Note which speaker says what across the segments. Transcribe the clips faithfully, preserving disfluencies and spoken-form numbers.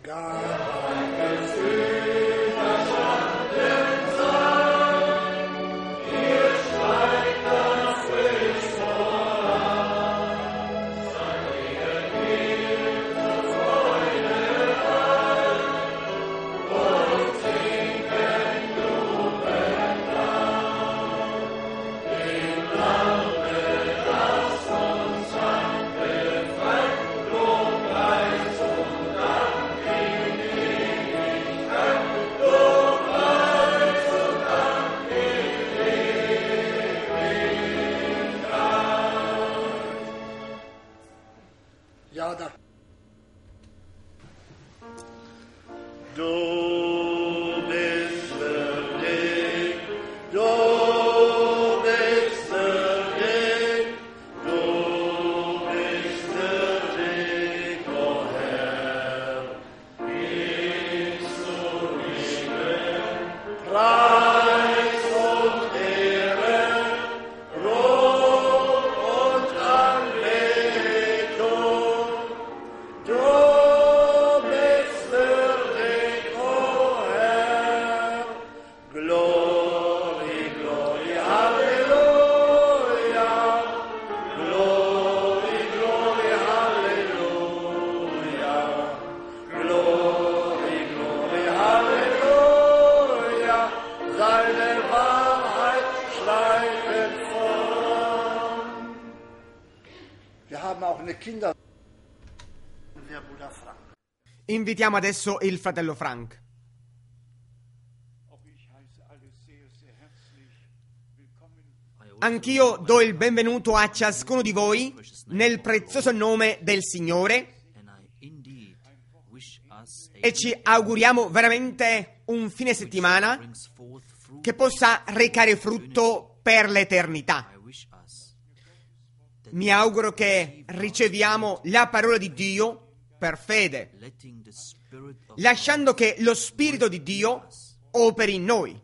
Speaker 1: Invitiamo adesso il fratello Frank. Anch'io do il benvenuto a ciascuno di voi nel prezioso nome del Signore e ci auguriamo veramente un fine settimana che possa recare frutto per l'eternità. Mi auguro che riceviamo la parola di Dio per fede, lasciando che lo Spirito di Dio operi in noi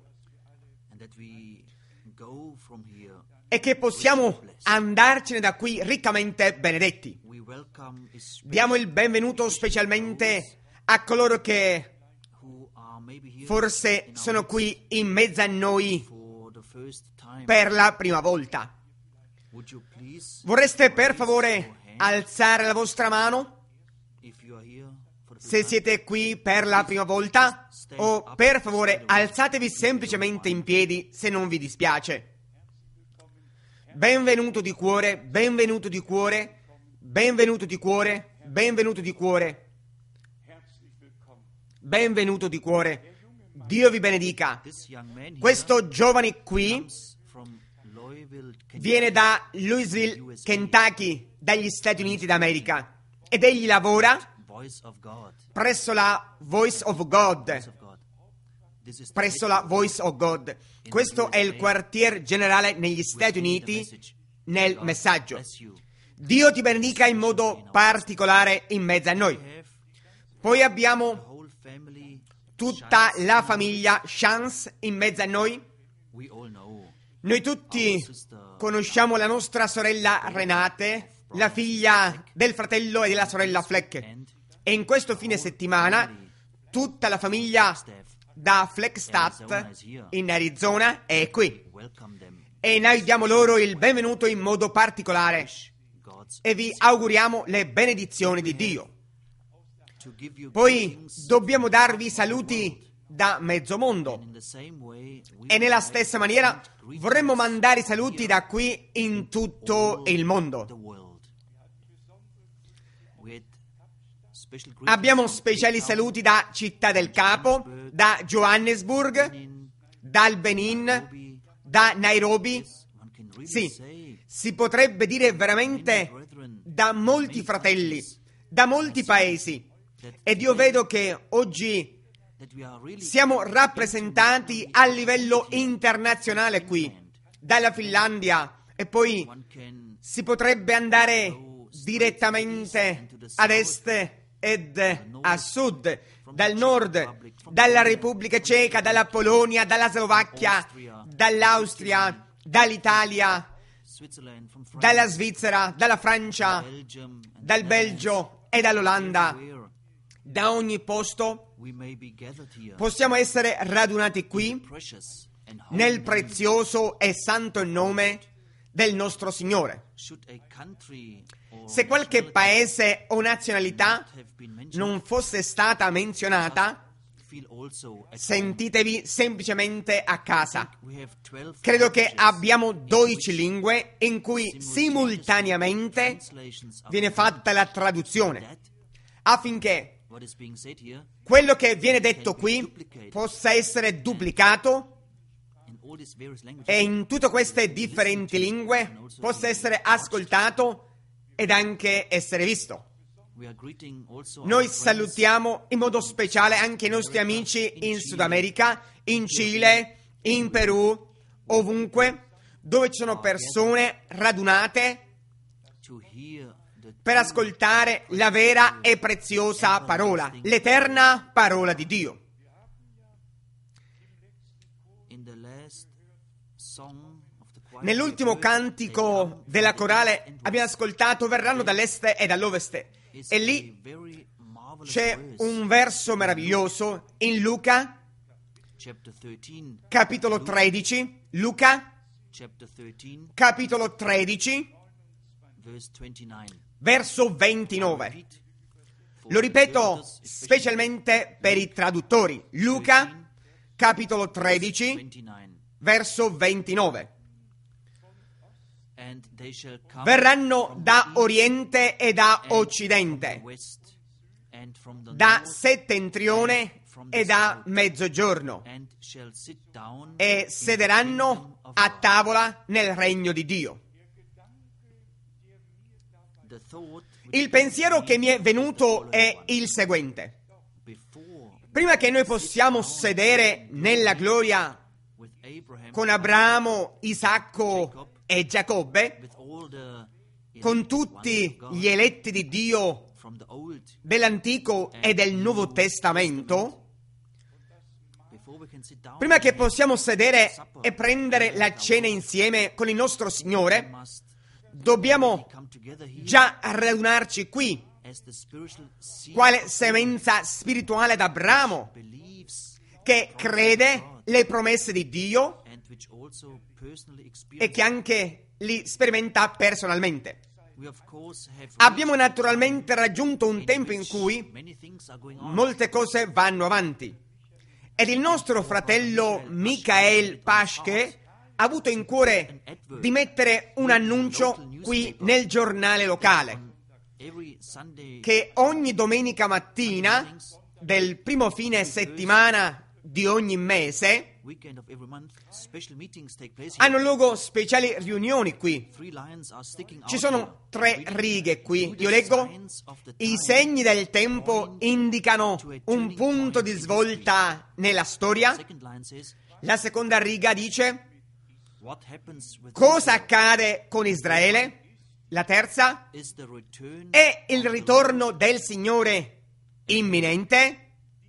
Speaker 1: e che possiamo andarcene da qui riccamente benedetti. Diamo il benvenuto specialmente a coloro che forse sono qui in mezzo a noi per la prima volta. Vorreste per favore alzare la vostra mano se siete qui per la prima volta, o per favore alzatevi semplicemente in piedi se non vi dispiace. Benvenuto di cuore, benvenuto di cuore, benvenuto di cuore, benvenuto di cuore, benvenuto di cuore. Dio vi benedica. Questo giovane qui viene da Louisville, Kentucky, dagli Stati Uniti d'America, ed egli lavora presso la Voice of God. Presso la Voice of God. Questo è il quartier generale negli Stati Uniti nel messaggio. Dio ti benedica in modo particolare in mezzo a noi. Poi abbiamo tutta la famiglia Chance in mezzo a noi. Noi tutti conosciamo la nostra sorella Renate, la figlia del fratello e della sorella Fleck. E in questo fine settimana tutta la famiglia da Flagstaff in Arizona è qui. E noi diamo loro il benvenuto in modo particolare e vi auguriamo le benedizioni di Dio. Poi dobbiamo darvi saluti da mezzo mondo e nella stessa maniera vorremmo mandare saluti da qui in tutto il mondo. Abbiamo speciali saluti da Città del Capo, da Johannesburg, dal Benin, da Nairobi. Sì, si potrebbe dire veramente da molti fratelli, da molti paesi. Ed io vedo che oggi siamo rappresentati a livello internazionale qui, dalla Finlandia, e poi si potrebbe andare direttamente ad est ed a sud, dal nord, dalla Repubblica Ceca, dalla Polonia, dalla Slovacchia, dall'Austria, dall'Italia, dalla Svizzera, dalla Francia, dal Belgio e dall'Olanda. da ogni posto, possiamo essere radunati qui nel prezioso e santo nome del nostro Signore. Se qualche paese o nazionalità non fosse stata menzionata, sentitevi semplicemente a casa. Credo che abbiamo dodici lingue in cui simultaneamente viene fatta la traduzione, affinché quello che viene detto qui possa essere duplicato e in tutte queste differenti lingue possa essere ascoltato ed anche essere visto. Noi salutiamo in modo speciale anche i nostri amici in Sud America, in Cile, in Perù, ovunque, dove ci sono persone radunate per ascoltare la vera e preziosa parola, l'eterna parola di Dio. Nell'ultimo cantico della corale abbiamo ascoltato "Verranno dall'est e dall'ovest", e lì c'è un verso meraviglioso in Luca, capitolo tredici, Luca, capitolo tredici, verso ventinove. Lo ripeto specialmente per i traduttori. Luca, capitolo tredici, verso ventinove. Verranno da oriente e da occidente, da settentrione e da mezzogiorno, e sederanno a tavola nel regno di Dio. Il pensiero che mi è venuto è il seguente: prima che noi possiamo sedere nella gloria con Abramo, Isacco e Giacobbe, con tutti gli eletti di Dio dell'Antico e del Nuovo Testamento, prima che possiamo sedere e prendere la cena insieme con il nostro Signore, dobbiamo già radunarci qui, quale semenza spirituale ad Abramo, che crede le promesse di Dio e che anche li sperimenta personalmente. Abbiamo naturalmente raggiunto un tempo in cui molte cose vanno avanti, ed il nostro fratello Michael Paschke ha avuto in cuore di mettere un annuncio qui nel giornale locale, che ogni domenica mattina del primo fine settimana di ogni mese hanno luogo speciali riunioni qui. Ci sono tre righe qui. Io leggo: i segni del tempo indicano un punto di svolta nella storia. La seconda riga dice: cosa accade con Israele? La terza: è il ritorno del Signore imminente?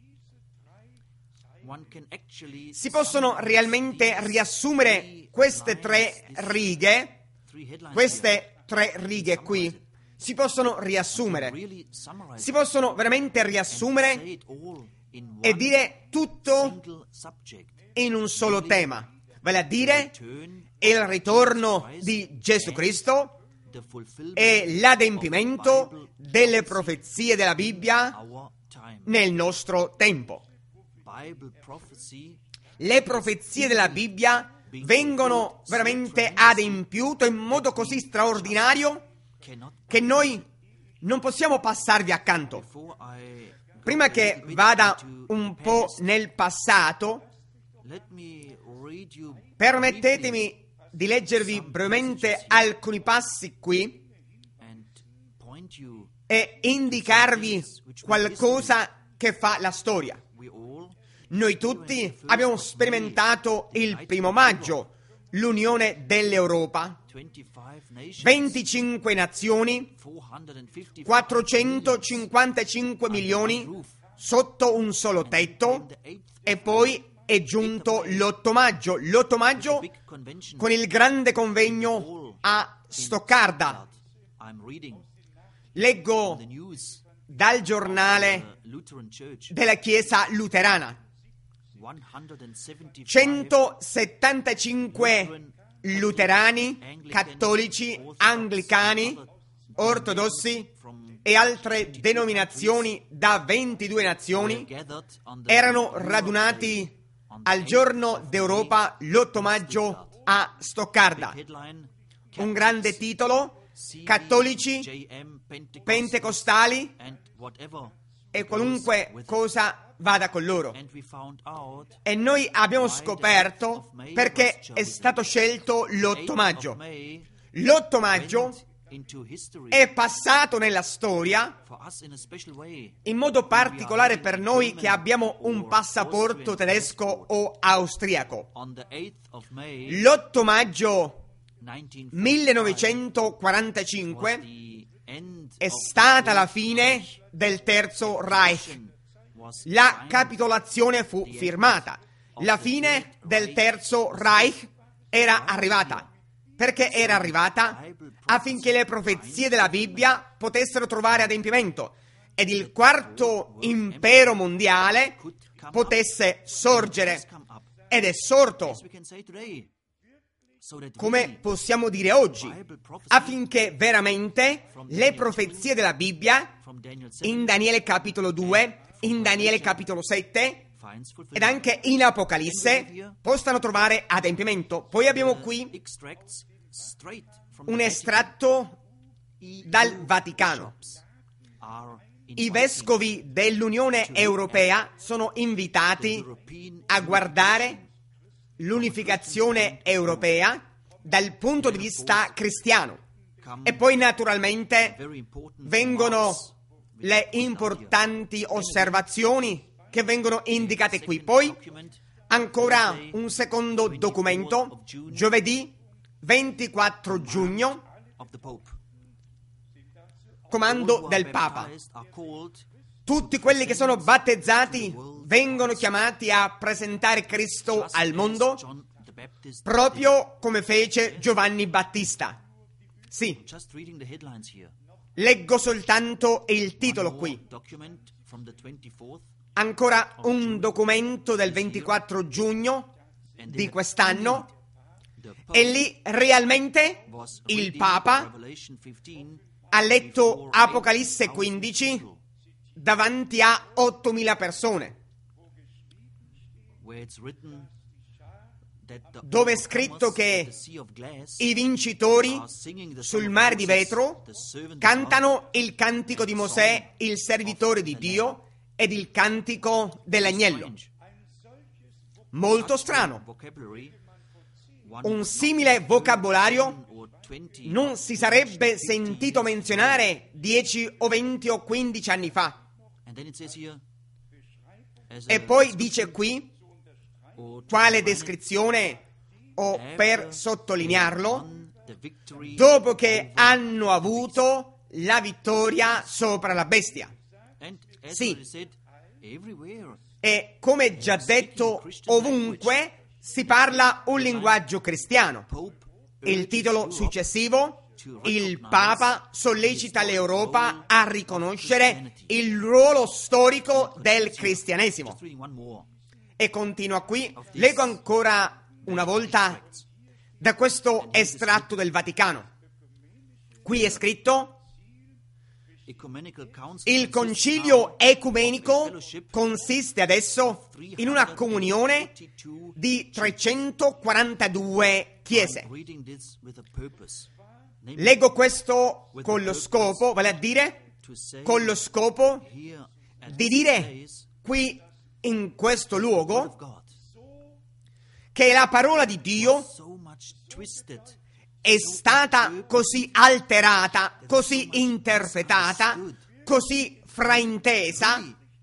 Speaker 1: Si possono realmente riassumere queste tre righe, queste tre righe qui, si possono riassumere, si possono veramente riassumere e dire tutto in un solo tema, vale a dire il ritorno di Gesù Cristo e l'adempimento delle profezie della Bibbia nel nostro tempo. Le profezie della Bibbia vengono veramente adempiute in modo così straordinario che noi non possiamo passarvi accanto. Prima che vada un po' nel passato, permettetemi di leggervi brevemente alcuni passi qui e indicarvi qualcosa che fa la storia. Noi tutti abbiamo sperimentato il primo maggio, l'unione dell'Europa, venticinque nazioni, quattrocentocinquantacinque milioni sotto un solo tetto, e poi è giunto l'otto maggio, l'otto maggio con il grande convegno a Stoccarda. Leggo dal giornale della Chiesa luterana. centosettantacinque luterani, cattolici, anglicani, ortodossi e altre denominazioni da ventidue nazioni erano radunati al giorno d'Europa l'otto maggio a Stoccarda. Un grande titolo: cattolici, pentecostali e qualunque cosa vada con loro. E noi abbiamo scoperto perché è stato scelto l'otto maggio. L'otto maggio è passato nella storia in modo particolare per noi che abbiamo un passaporto tedesco o austriaco. L'otto maggio millenovecentoquarantacinque è stata la fine del Terzo Reich. La capitolazione fu firmata. La fine del Terzo Reich era arrivata. Perché era arrivata? Affinché le profezie della Bibbia potessero trovare adempimento ed il quarto impero mondiale potesse sorgere. Ed è sorto, come possiamo dire oggi, affinché veramente le profezie della Bibbia, in Daniele capitolo due, in Daniele capitolo sette ed anche in Apocalisse, possano trovare adempimento. Poi abbiamo qui un estratto dal Vaticano. I vescovi dell'Unione Europea sono invitati a guardare l'unificazione europea dal punto di vista cristiano. E poi naturalmente vengono le importanti osservazioni che vengono indicate qui. Poi ancora un secondo documento, giovedì ventiquattro giugno, comando del Papa. Tutti quelli che sono battezzati vengono chiamati a presentare Cristo al mondo, proprio come fece Giovanni Battista. Sì, leggo soltanto il titolo qui. Ancora un documento del ventiquattro giugno di quest'anno, e lì realmente il Papa ha letto Apocalisse quindici davanti a ottomila persone, dove è scritto che i vincitori sul mare di vetro cantano il cantico di Mosè, il servitore di Dio, ed il cantico dell'agnello. Molto strano. Un simile vocabolario non si sarebbe sentito menzionare dieci o venti o quindici anni fa. E poi dice qui, quale descrizione, o per sottolinearlo, dopo che hanno avuto la vittoria sopra la bestia. Sì, e come già detto, ovunque si parla un linguaggio cristiano. Il titolo successivo: il Papa sollecita l'Europa a riconoscere il ruolo storico del cristianesimo. E continua qui, leggo ancora una volta da questo estratto del Vaticano. Qui è scritto: il concilio ecumenico consiste adesso in una comunione di trecentoquarantadue chiese. Leggo questo con lo scopo, vale a dire, con lo scopo di dire qui in questo luogo che la parola di Dio è stata così alterata, così interpretata, così fraintesa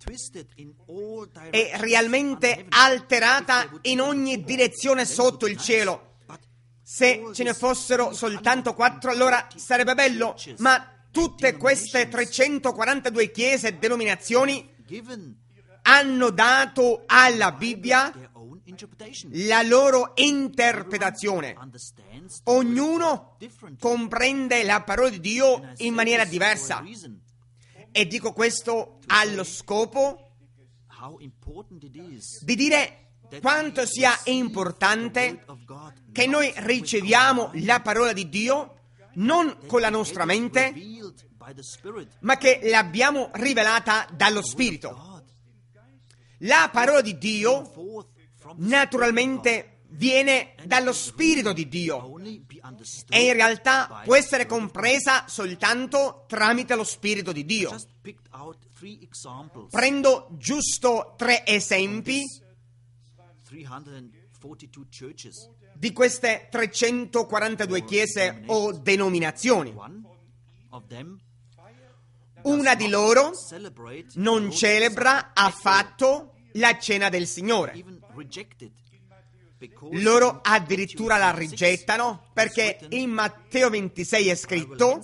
Speaker 1: e realmente alterata in ogni direzione sotto il cielo. Se ce ne fossero soltanto quattro, allora sarebbe bello, ma tutte queste trecentoquarantadue chiese e denominazioni hanno dato alla Bibbia la loro interpretazione. Ognuno comprende la parola di Dio in maniera diversa E dico questo allo scopo di dire quanto sia importante che noi riceviamo la parola di Dio non con la nostra mente, ma che l'abbiamo rivelata dallo Spirito. La parola di Dio naturalmente viene dallo Spirito di Dio e in realtà può essere compresa soltanto tramite lo Spirito di Dio. Prendo giusto tre esempi di queste trecentoquarantadue chiese o denominazioni. Una di loro non celebra affatto la cena del Signore. Loro addirittura la rigettano perché in Matteo ventisei è scritto: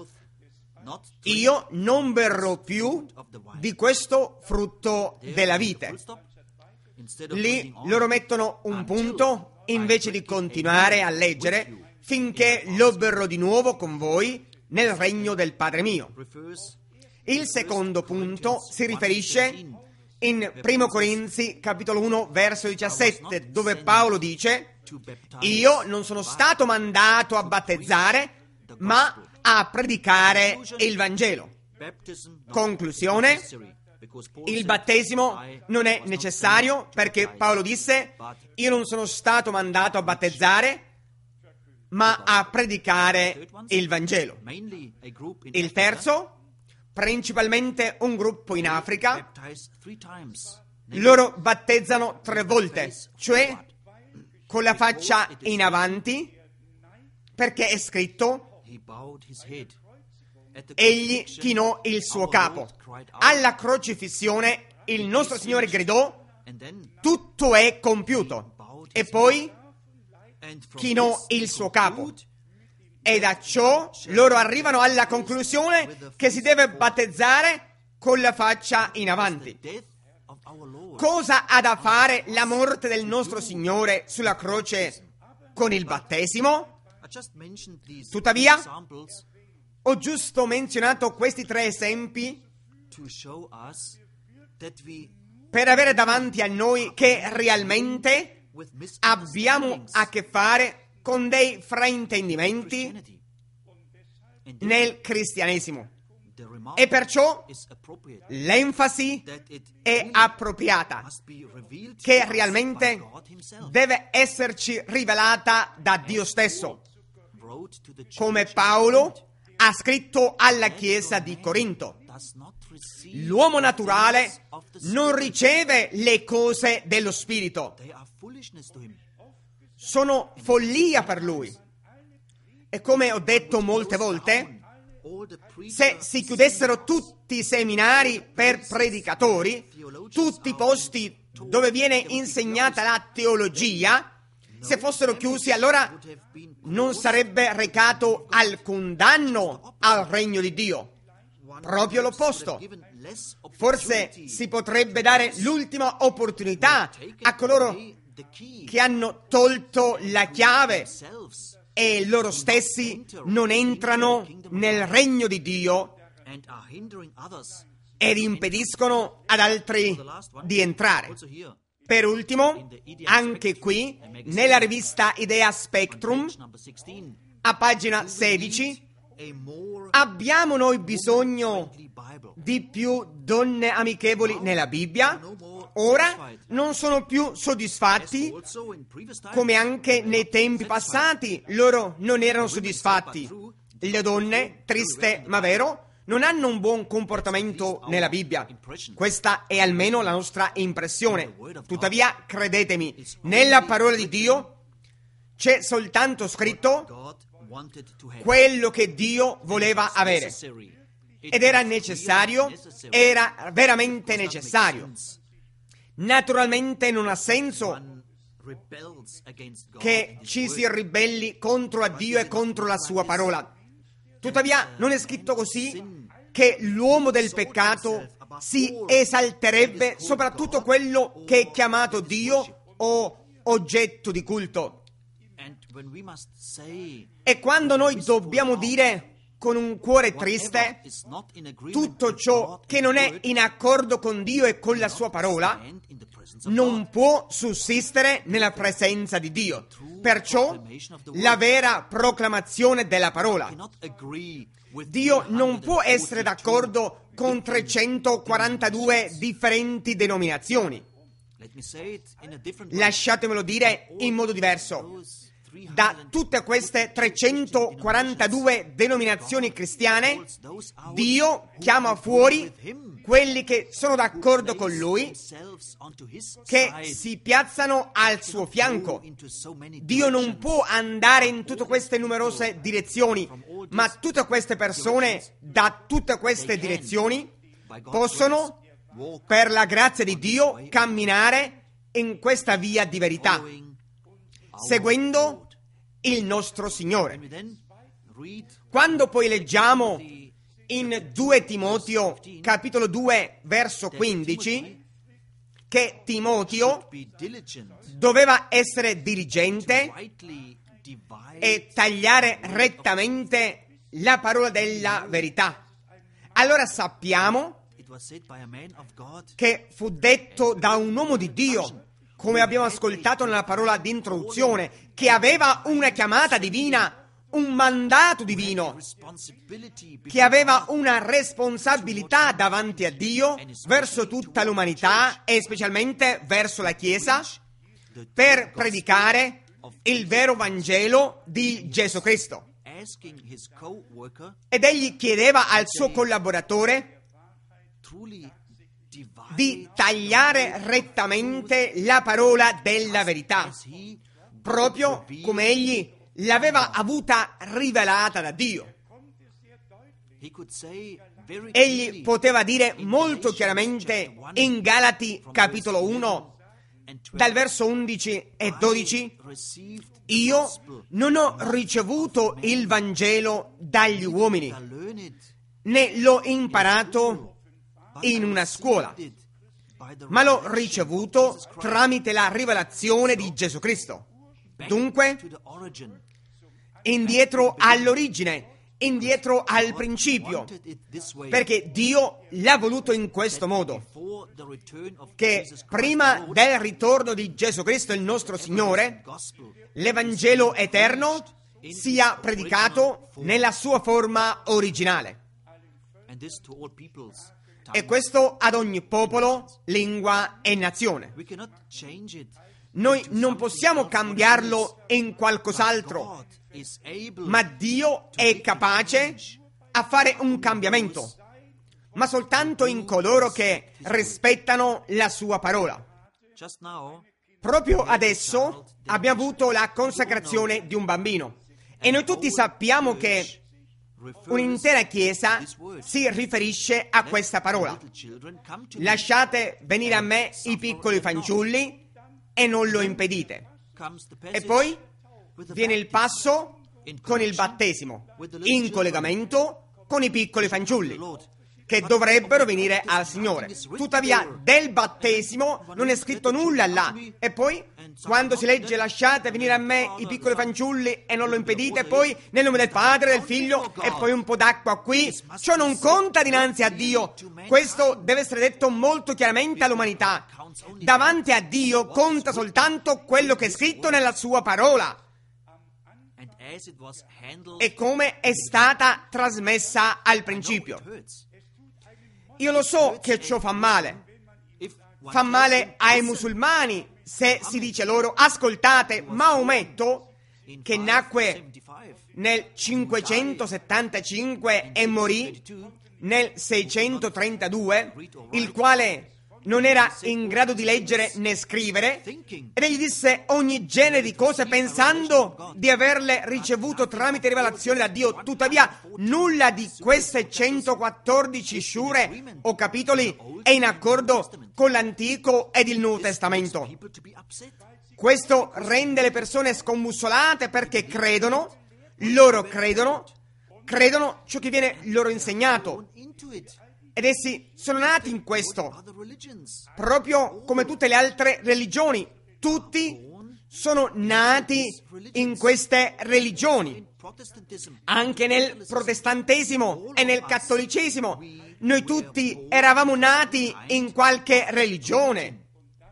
Speaker 1: io non berrò più di questo frutto della vite. Lì loro mettono un punto invece di continuare a leggere: finché lo berrò di nuovo con voi nel regno del Padre mio. Il secondo punto si riferisce in primo Corinzi capitolo uno verso diciassette, dove Paolo dice: io non sono stato mandato a battezzare, ma a predicare il Vangelo. Conclusione: il battesimo non è necessario perché Paolo disse: io non sono stato mandato a battezzare, ma a predicare il Vangelo. Il terzo, principalmente un gruppo in Africa, loro battezzano tre volte, cioè con la faccia in avanti, perché è scritto: egli chinò il suo capo. Alla crocifissione il nostro Signore gridò: tutto è compiuto. E poi chinò il suo capo. E da ciò loro arrivano alla conclusione che si deve battezzare con la faccia in avanti. Cosa ha da fare la morte del nostro Signore sulla croce con il battesimo? Tuttavia, ho giusto menzionato questi tre esempi per avere davanti a noi che realmente abbiamo a che fare con dei fraintendimenti nel cristianesimo. E perciò l'enfasi è appropriata, che realmente deve esserci rivelata da Dio stesso, come Paolo ha scritto alla Chiesa di Corinto. L'uomo naturale non riceve le cose dello Spirito, sono follia per lui. E come ho detto molte volte, se si chiudessero tutti i seminari per predicatori, tutti i posti dove viene insegnata la teologia, se fossero chiusi, allora non sarebbe recato alcun danno al regno di Dio. Proprio l'opposto. Forse si potrebbe dare l'ultima opportunità a coloro che hanno tolto la chiave e loro stessi non entrano nel regno di Dio ed impediscono ad altri di entrare. Per ultimo, anche qui, nella rivista Idea Spectrum, a pagina sedici, abbiamo noi bisogno di più donne amichevoli nella Bibbia? Ora non sono più soddisfatti, come anche nei tempi passati loro non erano soddisfatti. Le donne, triste ma vero, non hanno un buon comportamento nella Bibbia. Questa è almeno la nostra impressione. Tuttavia, credetemi, nella parola di Dio c'è soltanto scritto quello che Dio voleva avere. Ed era necessario, era veramente necessario. Naturalmente non ha senso che ci si ribelli contro a Dio e contro la sua parola. Tuttavia non è scritto così che l'uomo del peccato si esalterebbe soprattutto quello che è chiamato Dio o oggetto di culto. E quando noi dobbiamo dire con un cuore triste, tutto ciò che non è in accordo con Dio e con la sua parola non può sussistere nella presenza di Dio. Perciò la vera proclamazione della parola. Dio non può essere d'accordo con trecentoquarantadue differenti denominazioni. Lasciatemelo dire in modo diverso. Da tutte queste trecentoquarantadue denominazioni cristiane, Dio chiama fuori quelli che sono d'accordo con Lui, che si piazzano al suo fianco. Dio non può andare in tutte queste numerose direzioni, ma tutte queste persone da tutte queste direzioni possono, per la grazia di Dio, camminare in questa via di verità, seguendo il nostro Signore. Quando poi leggiamo in due Timoteo, capitolo due, verso quindici, che Timoteo doveva essere diligente e tagliare rettamente la parola della verità, allora sappiamo che fu detto da un uomo di Dio, come abbiamo ascoltato nella parola di introduzione, che aveva una chiamata divina, un mandato divino, che aveva una responsabilità davanti a Dio, verso tutta l'umanità e specialmente verso la Chiesa, per predicare il vero Vangelo di Gesù Cristo. Ed egli chiedeva al suo collaboratore di tagliare rettamente la parola della verità, proprio come egli l'aveva avuta rivelata da Dio. Egli poteva dire molto chiaramente in Galati capitolo uno, dal verso undici e dodici: io non ho ricevuto il Vangelo dagli uomini, né l'ho imparato in una scuola, ma l'ho ricevuto tramite la rivelazione di Gesù Cristo. Dunque, indietro all'origine, indietro al principio, perché Dio l'ha voluto in questo modo, che prima del ritorno di Gesù Cristo, il nostro Signore, l'Evangelo eterno sia predicato nella sua forma originale. E questo ad ogni popolo, lingua e nazione. Noi non possiamo cambiarlo in qualcos'altro, ma Dio è capace a fare un cambiamento, ma soltanto in coloro che rispettano la sua parola. Proprio adesso abbiamo avuto la consacrazione di un bambino e noi tutti sappiamo che un'intera Chiesa si riferisce a questa parola. Lasciate venire a me i piccoli fanciulli e non lo impedite. E poi viene il passo con il battesimo, in collegamento con i piccoli fanciulli, che dovrebbero venire al Signore. Tuttavia, del battesimo non è scritto nulla là. E poi, quando si legge lasciate venire a me i piccoli fanciulli e non lo impedite, poi nel nome del Padre, del Figlio e poi un po' d'acqua qui, ciò non conta dinanzi a Dio. Questo deve essere detto molto chiaramente all'umanità. Davanti a Dio conta soltanto quello che è scritto nella sua parola e come è stata trasmessa al principio. Io lo so che ciò fa male. Fa male ai musulmani se si dice loro: ascoltate, Maometto, che nacque nel cinquecentosettantacinque e morì nel seicentotrentadue, il quale non era in grado di leggere né scrivere, ed egli disse ogni genere di cose pensando di averle ricevuto tramite rivelazione da Dio. Tuttavia nulla di queste centoquattordici sure o capitoli è in accordo con l'Antico ed il Nuovo Testamento. Questo rende le persone scombussolate perché credono, loro credono, credono ciò che viene loro insegnato. Ed essi sono nati in questo, proprio come tutte le altre religioni. Tutti sono nati in queste religioni. Anche nel protestantesimo e nel cattolicesimo, noi tutti eravamo nati in qualche religione.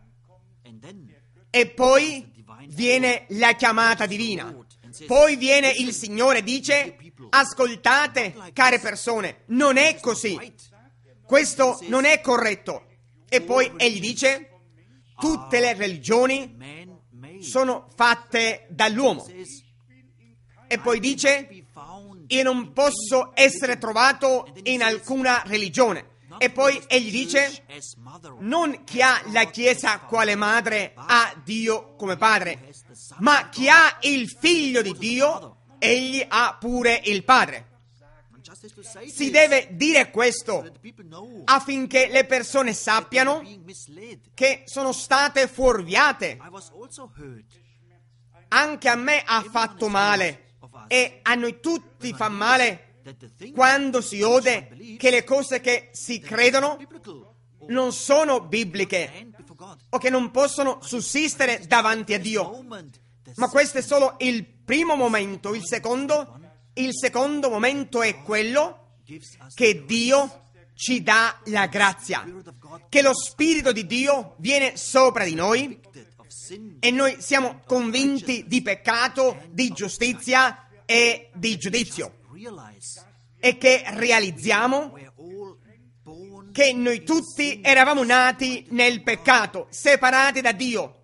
Speaker 1: E poi viene la chiamata divina. Poi viene il Signore e dice: ascoltate, care persone, non è così. Questo non è corretto. E poi egli dice: tutte le religioni sono fatte dall'uomo. E poi dice: io non posso essere trovato in alcuna religione. E poi egli dice: non chi ha la Chiesa quale madre ha Dio come padre, ma chi ha il Figlio di Dio, egli ha pure il Padre. Si deve dire questo affinché le persone sappiano che sono state fuorviate. Anche a me ha fatto male, e a noi tutti fa male quando si ode che le cose che si credono non sono bibliche o che non possono sussistere davanti a Dio. Ma questo è solo il primo momento. Il secondo, il secondo momento è quello che Dio ci dà la grazia, che lo Spirito di Dio viene sopra di noi e noi siamo convinti di peccato, di giustizia e di giudizio, e che realizziamo che noi tutti eravamo nati nel peccato, separati da Dio,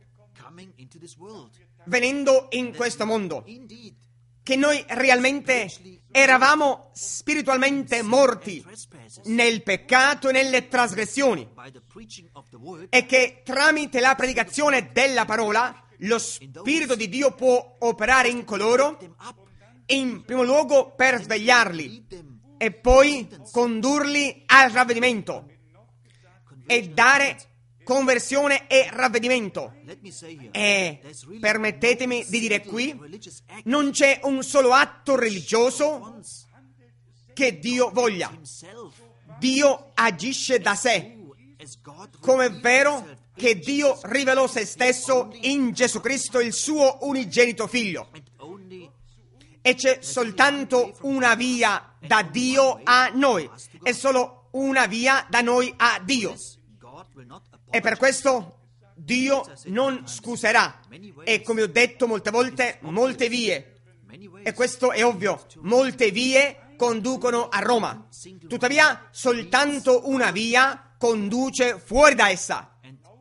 Speaker 1: venendo in questo mondo, che noi realmente eravamo spiritualmente morti nel peccato e nelle trasgressioni, e che tramite la predicazione della parola lo Spirito di Dio può operare in coloro, in primo luogo per svegliarli e poi condurli al ravvedimento e dare conversione e ravvedimento. E permettetemi di dire qui, non c'è un solo atto religioso che Dio voglia. Dio agisce da sé, come è vero che Dio rivelò se stesso in Gesù Cristo, il suo unigenito Figlio. E c'è soltanto una via da Dio a noi, è solo una via da noi a Dio. E per questo Dio non scuserà. E come ho detto molte volte, molte vie, e questo è ovvio, molte vie conducono a Roma. Tuttavia, soltanto una via conduce fuori da essa.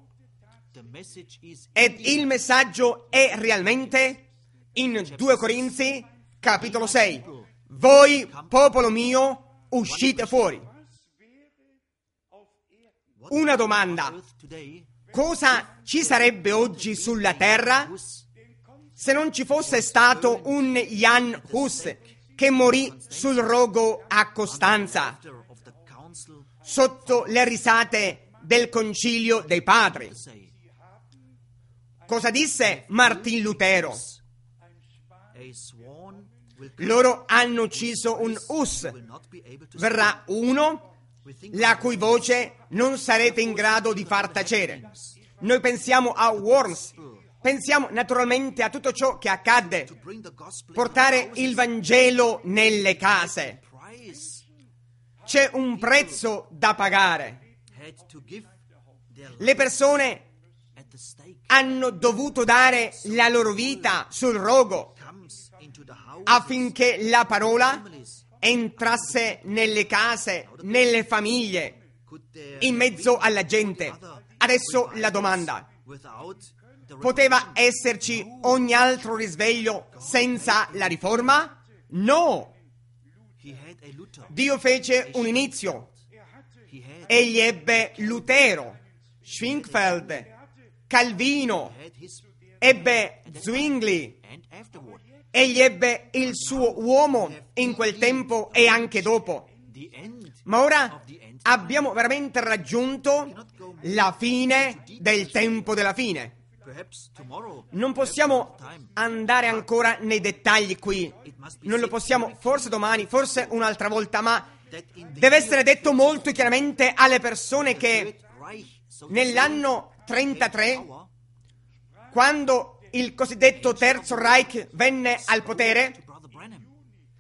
Speaker 1: Ed il messaggio è realmente in due Corinzi, capitolo sei. Voi, popolo mio, uscite fuori. Una domanda: cosa ci sarebbe oggi sulla terra se non ci fosse stato un Jan Hus che morì sul rogo a Costanza sotto le risate del concilio dei padri? Cosa disse Martin Lutero? Loro hanno ucciso un Hus, verrà uno la cui voce non sarete in grado di far tacere. Noi pensiamo a Worms, pensiamo naturalmente a tutto ciò che accadde, portare il Vangelo nelle case. C'è un prezzo da pagare. Le persone hanno dovuto dare la loro vita sul rogo affinché la parola entrasse nelle case, nelle famiglie, in mezzo alla gente. Adesso la domanda: poteva esserci ogni altro risveglio senza la riforma? No! Dio fece un inizio. Egli ebbe Lutero, Schwingfeld, Calvino, ebbe Zwingli. Egli ebbe il suo uomo in quel tempo e anche dopo. Ma ora abbiamo veramente raggiunto la fine del tempo della fine. Non possiamo andare ancora nei dettagli qui. Non lo possiamo, forse domani, forse un'altra volta, ma deve essere detto molto chiaramente alle persone che nell'anno trentatré, quando il cosiddetto Terzo Reich venne al potere,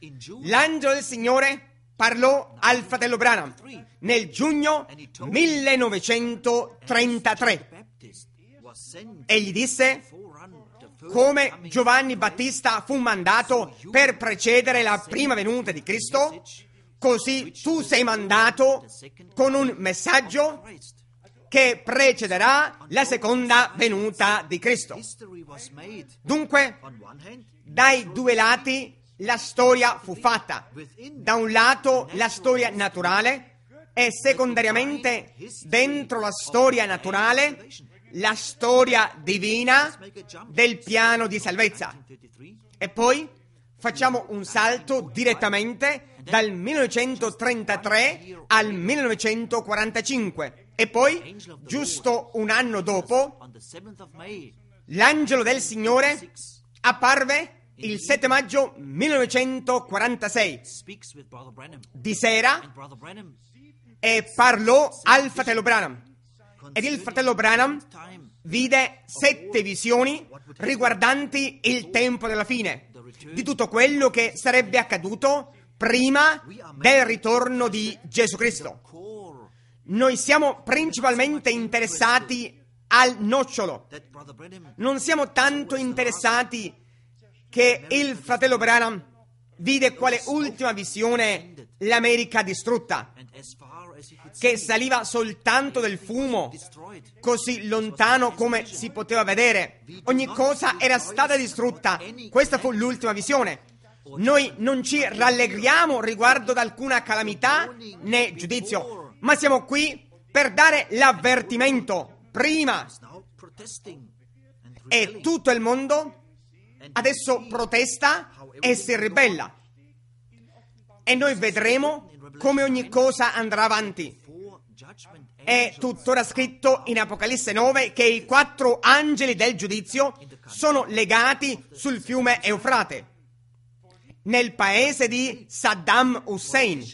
Speaker 1: l'angelo del Signore parlò al fratello Branham nel giugno millenovecentotrentatré e gli disse come Giovanni Battista fu mandato per precedere la prima venuta di Cristo, così tu sei mandato con un messaggio che precederà la seconda venuta di Cristo. Dunque, dai due lati la storia fu fatta. Da un lato la storia naturale e secondariamente dentro la storia naturale la storia divina del piano di salvezza. E poi facciamo un salto direttamente dal millenovecentotrentatré al millenovecentoquarantacinque e poi, giusto un anno dopo, l'angelo del Signore apparve il sette maggio millenovecentoquarantasei di sera e parlò al fratello Branham. Ed il fratello Branham vide sette visioni riguardanti il tempo della fine, di tutto quello che sarebbe accaduto prima del ritorno di Gesù Cristo. Noi siamo principalmente interessati al nocciolo, non siamo tanto interessati che il fratello Branham vide quale ultima visione l'America distrutta, che saliva soltanto del fumo, così lontano come si poteva vedere. Ogni cosa era stata distrutta. Questa fu l'ultima visione. Noi non ci rallegriamo riguardo ad alcuna calamità né giudizio, ma siamo qui per dare l'avvertimento prima. E tutto il mondo adesso protesta e si ribella. E noi vedremo come ogni cosa andrà avanti. È tuttora scritto in Apocalisse nove che i quattro angeli del giudizio sono legati sul fiume Eufrate, nel paese di Saddam Hussein.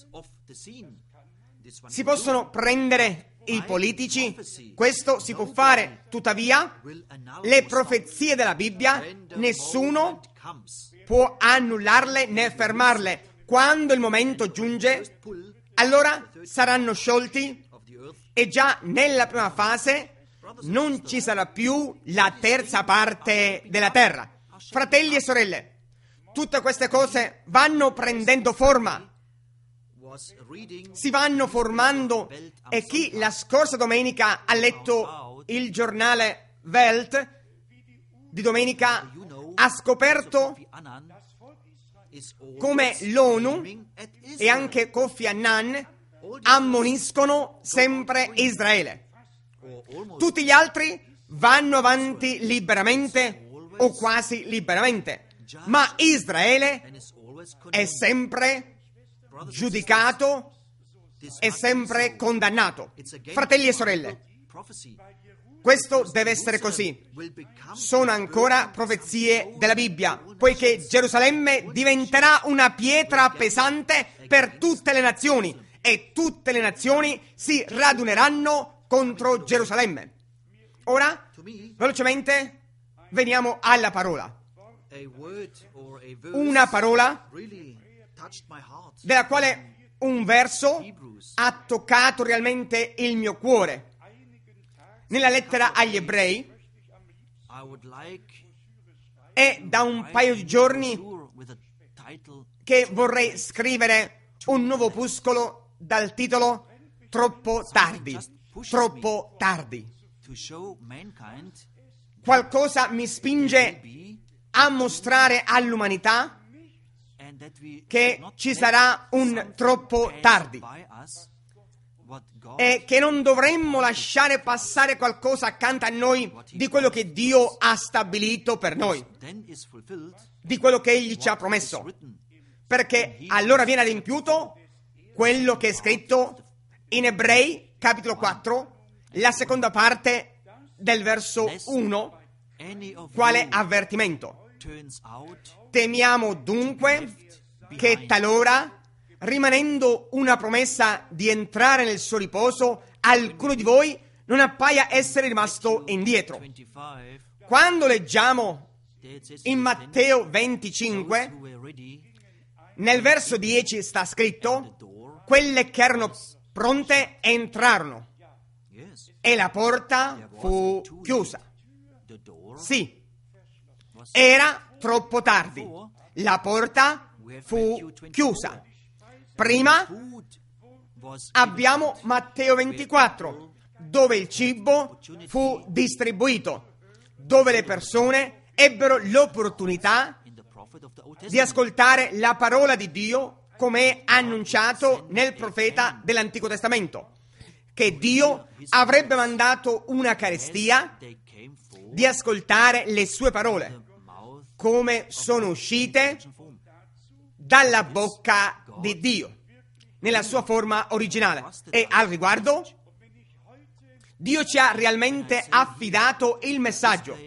Speaker 1: Si possono prendere i politici, questo si può fare, tuttavia le profezie della Bibbia nessuno può annullarle né fermarle. Quando il momento giunge, allora saranno sciolti e già nella prima fase non ci sarà più la terza parte della terra. Fratelli e sorelle, tutte queste cose vanno prendendo forma, si vanno formando, e chi la scorsa domenica ha letto il giornale Welt di domenica ha scoperto come l'ONU e anche Kofi Annan ammoniscono sempre Israele. Tutti gli altri vanno avanti liberamente o quasi liberamente, ma Israele è sempre giudicato, è sempre condannato. Fratelli e sorelle, questo deve essere così. Sono ancora profezie della Bibbia, poiché Gerusalemme diventerà una pietra pesante per tutte le nazioni e tutte le nazioni si raduneranno contro Gerusalemme. Ora, velocemente, veniamo alla parola. Una parola della quale un verso ha toccato realmente il mio cuore. Nella lettera agli Ebrei, è da un paio di giorni che vorrei scrivere un nuovo opuscolo dal titolo Troppo tardi, troppo tardi. Qualcosa mi spinge a mostrare all'umanità che ci sarà un troppo tardi e che non dovremmo lasciare passare qualcosa accanto a noi di quello che Dio ha stabilito per noi, di quello che Egli ci ha promesso, perché allora viene adempiuto quello che è scritto in Ebrei capitolo quattro, la seconda parte del verso uno, quale avvertimento. Temiamo dunque che talora, rimanendo una promessa di entrare nel suo riposo, alcuno di voi non appaia essere rimasto indietro. Quando leggiamo in Matteo venticinque Nel verso dieci sta scritto: quelle che erano pronte entrarono e la porta fu chiusa. Sì, era troppo tardi. La porta fu chiusa. Prima abbiamo Matteo ventiquattro, dove il cibo fu distribuito, dove le persone ebbero l'opportunità di ascoltare la parola di Dio come è annunciato nel profeta dell'Antico Testamento, che Dio avrebbe mandato una carestia di ascoltare le sue parole come sono uscite dalla bocca di Dio nella sua forma originale. E al riguardo Dio ci ha realmente affidato il messaggio.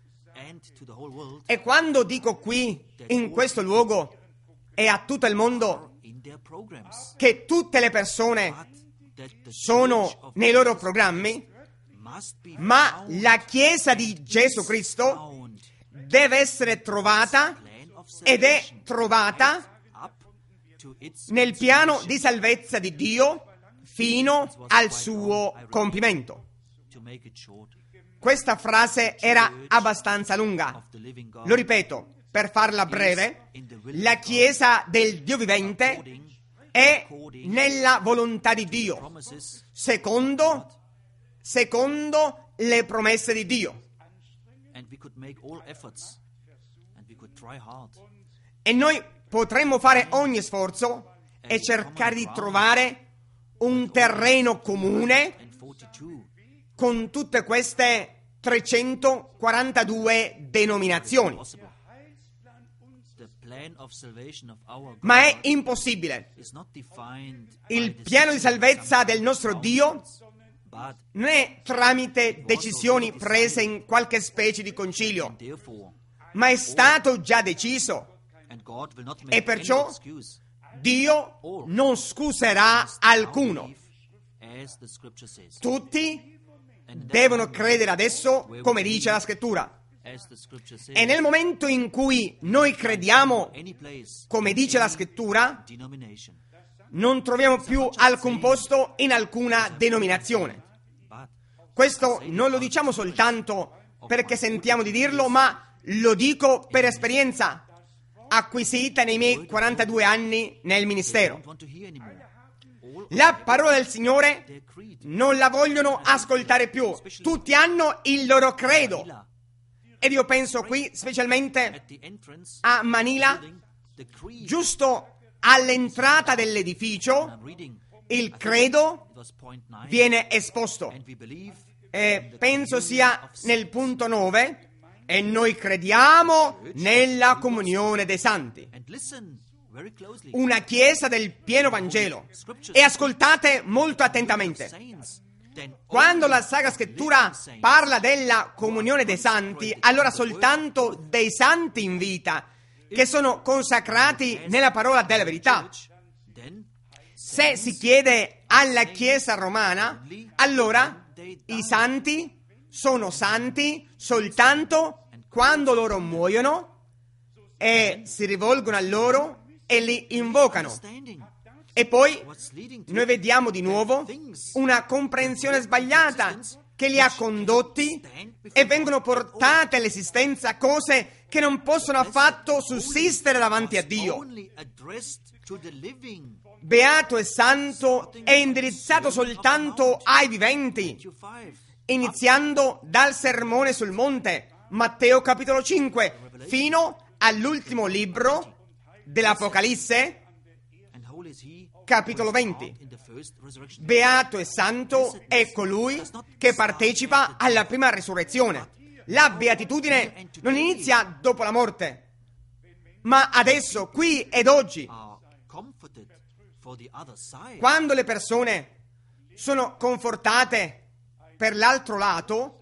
Speaker 1: E quando dico qui, in questo luogo e a tutto il mondo, che tutte le persone sono nei loro programmi, ma la Chiesa di Gesù Cristo deve essere trovata ed è trovata nel piano di salvezza di Dio fino al suo compimento. Questa frase era abbastanza lunga. Lo ripeto, per farla breve, la Chiesa del Dio vivente è nella volontà di Dio, secondo, secondo le promesse di Dio. E noi potremmo fare ogni sforzo e cercare di trovare un terreno comune con tutte queste trecentoquarantadue denominazioni. Ma è impossibile. Il piano di salvezza del nostro Dio non è tramite decisioni prese in qualche specie di concilio, ma è stato già deciso. E perciò Dio non scuserà alcuno. Tutti devono credere adesso, come dice la Scrittura. E nel momento in cui noi crediamo, come dice la Scrittura, non troviamo più alcun posto in alcuna denominazione. Questo non lo diciamo soltanto perché sentiamo di dirlo, ma lo dico per esperienza acquisita nei miei quarantadue anni nel ministero. La parola del Signore non la vogliono ascoltare più. Tutti hanno il loro credo. Ed io penso qui specialmente a Manila, giusto all'entrata dell'edificio, il credo viene esposto. E penso sia nel punto nove, e noi crediamo nella comunione dei santi. Una chiesa del pieno Vangelo. E ascoltate molto attentamente. Quando la Sacra Scrittura parla della comunione dei santi, allora soltanto dei santi in vita, che sono consacrati nella parola della verità. Se si chiede alla Chiesa romana, allora i santi sono santi soltanto quando loro muoiono e si rivolgono a loro e li invocano. E poi noi vediamo di nuovo una comprensione sbagliata che li ha condotti e vengono portate all'esistenza cose che non possono affatto sussistere davanti a Dio. Beato e santo è indirizzato soltanto ai viventi, iniziando dal sermone sul monte, Matteo capitolo cinque, fino all'ultimo libro dell'Apocalisse, capitolo venti. Beato e santo è colui che partecipa alla prima risurrezione. La beatitudine non inizia dopo la morte, ma adesso, qui ed oggi. Quando le persone sono confortate per l'altro lato,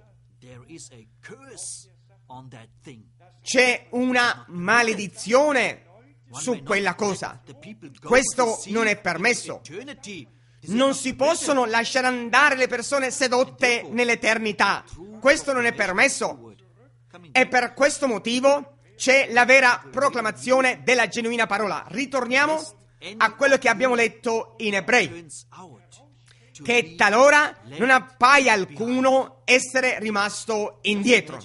Speaker 1: c'è una maledizione su quella cosa. Questo non è permesso. Non si possono lasciare andare le persone sedotte nell'eternità. Questo non è permesso. E per questo motivo c'è la vera proclamazione della genuina parola. Ritorniamo a quello che abbiamo letto in Ebrei, che talora non appaia alcuno essere rimasto indietro.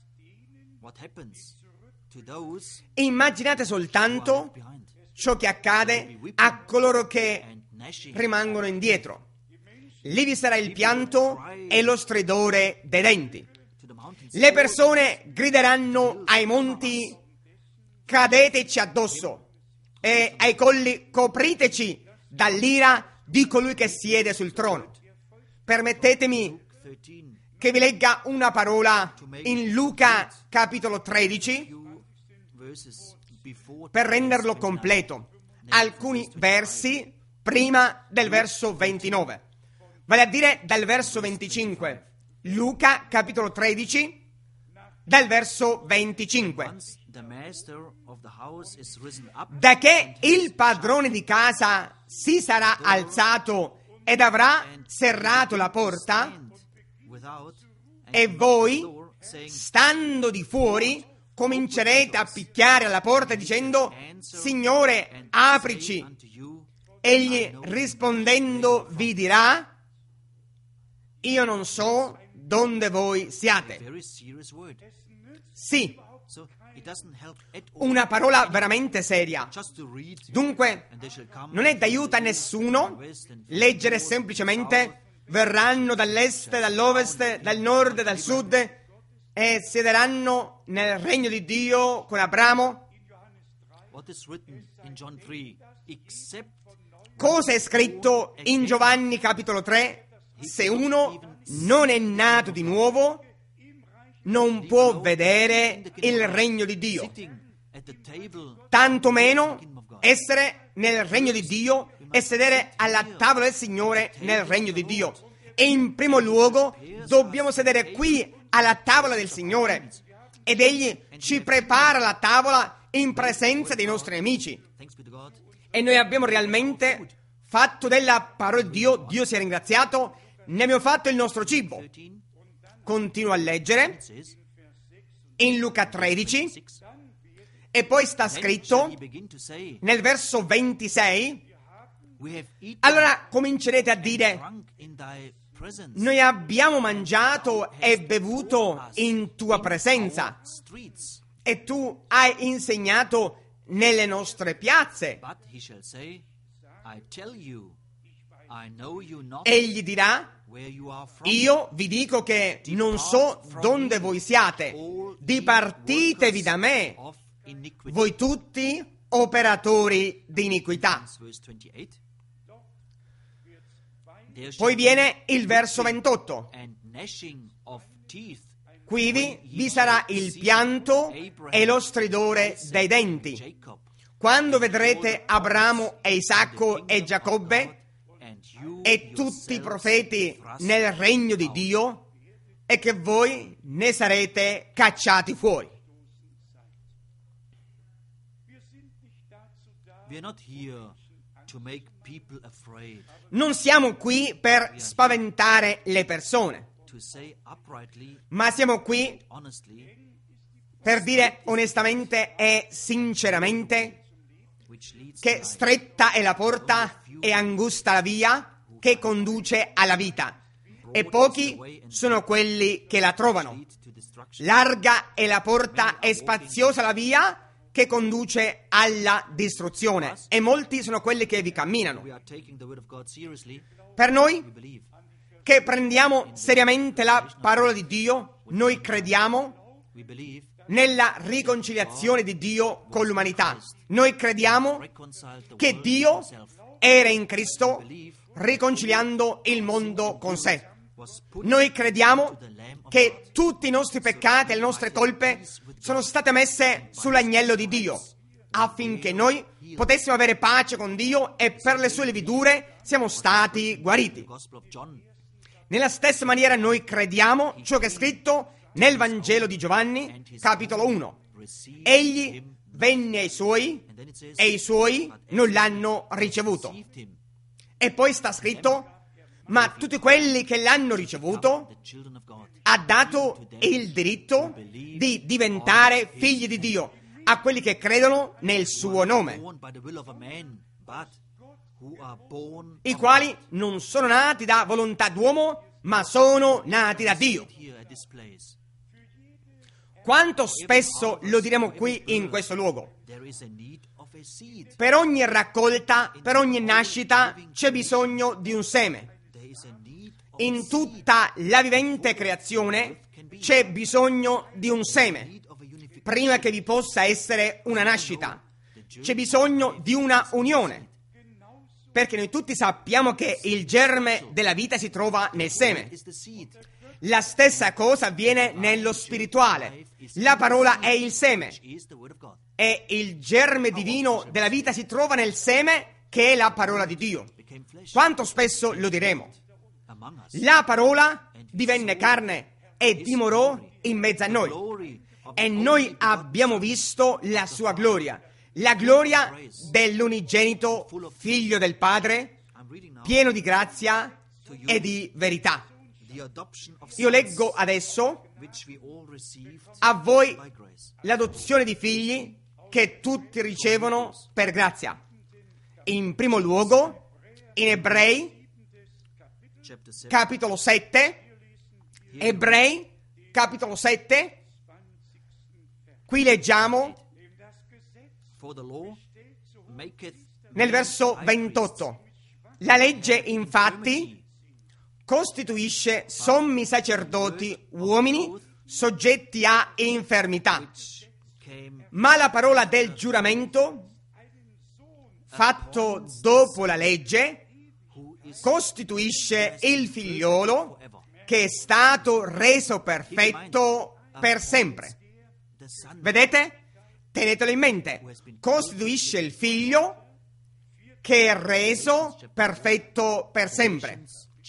Speaker 1: Immaginate soltanto ciò che accade a coloro che rimangono indietro. Lì vi sarà il pianto e lo stridore dei denti. Le persone grideranno ai monti: cadeteci addosso, e ai colli: copriteci dall'ira di colui che siede sul trono. Permettetemi che vi legga una parola in Luca capitolo tredici per renderlo completo. Alcuni versi prima del verso ventinove, vale a dire dal verso venticinque. Luca capitolo tredici dal verso venticinque. Da che il padrone di casa si sarà alzato ed avrà serrato la porta, e voi, stando di fuori, comincerete a picchiare alla porta dicendo: Signore, aprici. Egli rispondendo vi dirà: io non so donde voi siate. Sì, una parola veramente seria. Dunque, non è d'aiuto a nessuno leggere semplicemente: verranno dall'est, dall'ovest, dal nord, dal sud e siederanno nel regno di Dio con Abramo. Cosa è scritto in Giovanni capitolo tre? Se uno non è nato di nuovo, non può vedere il regno di Dio, tanto meno essere nel regno di Dio e sedere alla tavola del Signore nel regno di Dio. E in primo luogo dobbiamo sedere qui alla tavola del Signore, ed Egli ci prepara la tavola in presenza dei nostri nemici. E noi abbiamo realmente fatto della parola di Dio, Dio sia ringraziato, ne abbiamo fatto il nostro cibo. Continuo a leggere in Luca tredici, e poi sta scritto nel verso ventisei: allora comincerete a dire: noi abbiamo mangiato e bevuto in tua presenza, e tu hai insegnato nelle nostre piazze. Egli dirà: io vi dico che non so donde voi siate, dipartitevi da me, voi tutti operatori di iniquità. Poi viene il verso ventotto: quivi vi sarà il pianto e lo stridore dei denti, quando vedrete Abramo e Isacco e Giacobbe e tutti i profeti nel regno di Dio, e che voi ne sarete cacciati fuori. Non siamo qui per spaventare le persone, ma siamo qui per dire onestamente e sinceramente che stretta è la porta e angusta la via che conduce alla vita, e pochi sono quelli che la trovano. Larga è la porta e spaziosa la via che conduce alla distruzione, e molti sono quelli che vi camminano. Per noi che prendiamo seriamente la parola di Dio, noi crediamo nella riconciliazione di Dio con l'umanità. Noi crediamo che Dio era in Cristo riconciliando il mondo con sé. Noi crediamo che tutti i nostri peccati e le nostre colpe sono state messe sull'agnello di Dio, affinché noi potessimo avere pace con Dio, e per le sue lividure siamo stati guariti. Nella stessa maniera noi crediamo ciò che è scritto nel Vangelo di Giovanni, capitolo uno. Egli venne ai suoi e i suoi non l'hanno ricevuto. E poi sta scritto: ma tutti quelli che l'hanno ricevuto, ha dato il diritto di diventare figli di Dio a quelli che credono nel suo nome, i quali non sono nati da volontà d'uomo, ma sono nati da Dio. Quanto spesso lo diremo qui in questo luogo? Per ogni raccolta, per ogni nascita c'è bisogno di un seme. In tutta la vivente creazione c'è bisogno di un seme. Prima che vi possa essere una nascita, c'è bisogno di una unione. Perché noi tutti sappiamo che il germe della vita si trova nel seme. La stessa cosa avviene nello spirituale. La parola è il seme. E il germe divino della vita si trova nel seme, che è la parola di Dio. Quanto spesso lo diremo? La parola divenne carne e dimorò in mezzo a noi. E noi abbiamo visto la sua gloria. La gloria dell'unigenito Figlio del Padre, pieno di grazia e di verità. Io leggo adesso a voi l'adozione di figli che tutti ricevono per grazia. In primo luogo, in Ebrei, capitolo sette, Ebrei, capitolo sette, qui leggiamo nel verso ventotto. La legge, infatti, costituisce sommi sacerdoti uomini soggetti a infermità, ma la parola del giuramento, fatto dopo la legge, costituisce il figliolo che è stato reso perfetto per sempre. Vedete? Tenetelo in mente. Costituisce il figlio che è reso perfetto per sempre.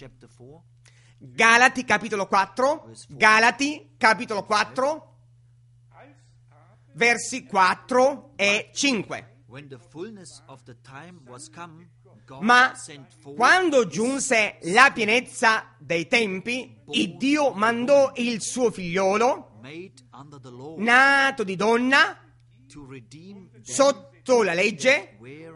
Speaker 1: Galati capitolo quattro, Galati capitolo quattro, versi quattro e cinque. Ma quando giunse la pienezza dei tempi, il Dio mandò il suo figliolo, nato di donna, sotto la legge,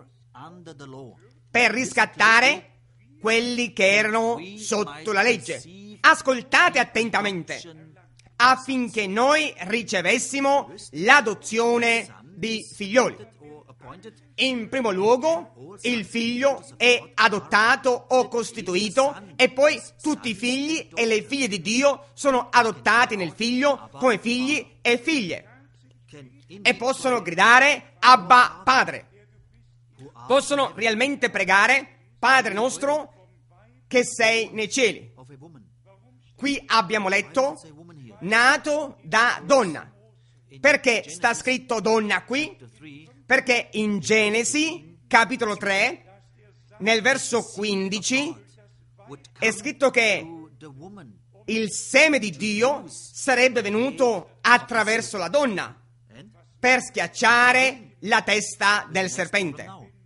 Speaker 1: per riscattare quelli che erano sotto la legge. Ascoltate attentamente, affinché noi ricevessimo l'adozione di figlioli. In primo luogo, il figlio è adottato o costituito, e poi tutti i figli e le figlie di Dio sono adottati nel figlio come figli e figlie, e possono gridare Abba Padre. Possono realmente pregare Padre nostro che sei nei cieli. Qui abbiamo letto nato da donna. Perché sta scritto donna qui? Perché in Genesi capitolo tre, nel verso quindici, è scritto che il seme di Dio sarebbe venuto attraverso la donna per schiacciare la testa del serpente.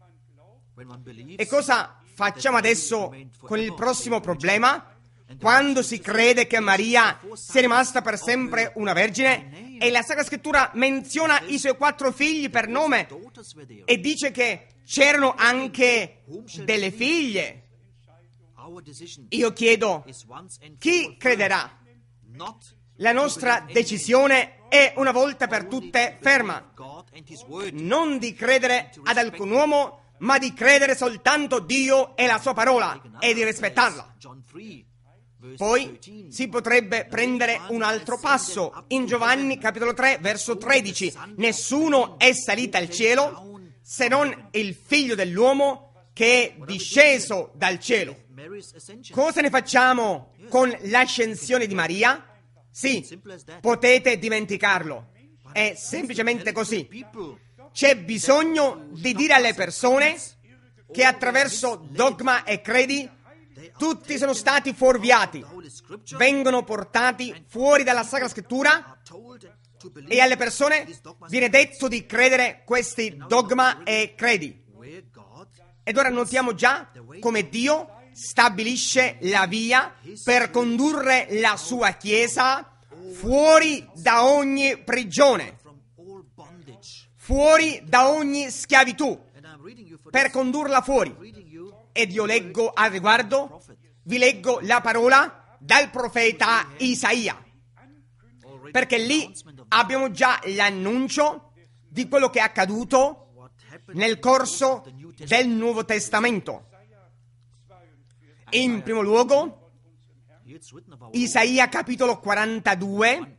Speaker 1: E cosa facciamo adesso con il prossimo problema? Quando si crede che Maria sia rimasta per sempre una vergine e la Sacra Scrittura menziona i suoi quattro figli per nome e dice che c'erano anche delle figlie, io chiedo, chi crederà? La nostra decisione è una volta per tutte ferma, non di credere ad alcun uomo, ma di credere soltanto Dio e la sua parola e di rispettarla. Poi si potrebbe prendere un altro passo. In Giovanni capitolo tre, verso tredici, nessuno è salito al cielo se non il figlio dell'uomo che è disceso dal cielo. Cosa ne facciamo con l'ascensione di Maria? Sì, potete dimenticarlo. È semplicemente così. C'è bisogno di dire alle persone che attraverso dogma e credi tutti sono stati fuorviati, vengono portati fuori dalla Sacra Scrittura, e alle persone viene detto di credere questi dogma e credi. Ed ora notiamo già come Dio stabilisce la via per condurre la sua Chiesa fuori da ogni prigione, fuori da ogni schiavitù, per condurla fuori. Ed io leggo al riguardo, vi leggo la parola dal profeta Isaia, perché lì abbiamo già l'annuncio di quello che è accaduto nel corso del Nuovo Testamento. In primo luogo, Isaia capitolo quarantadue,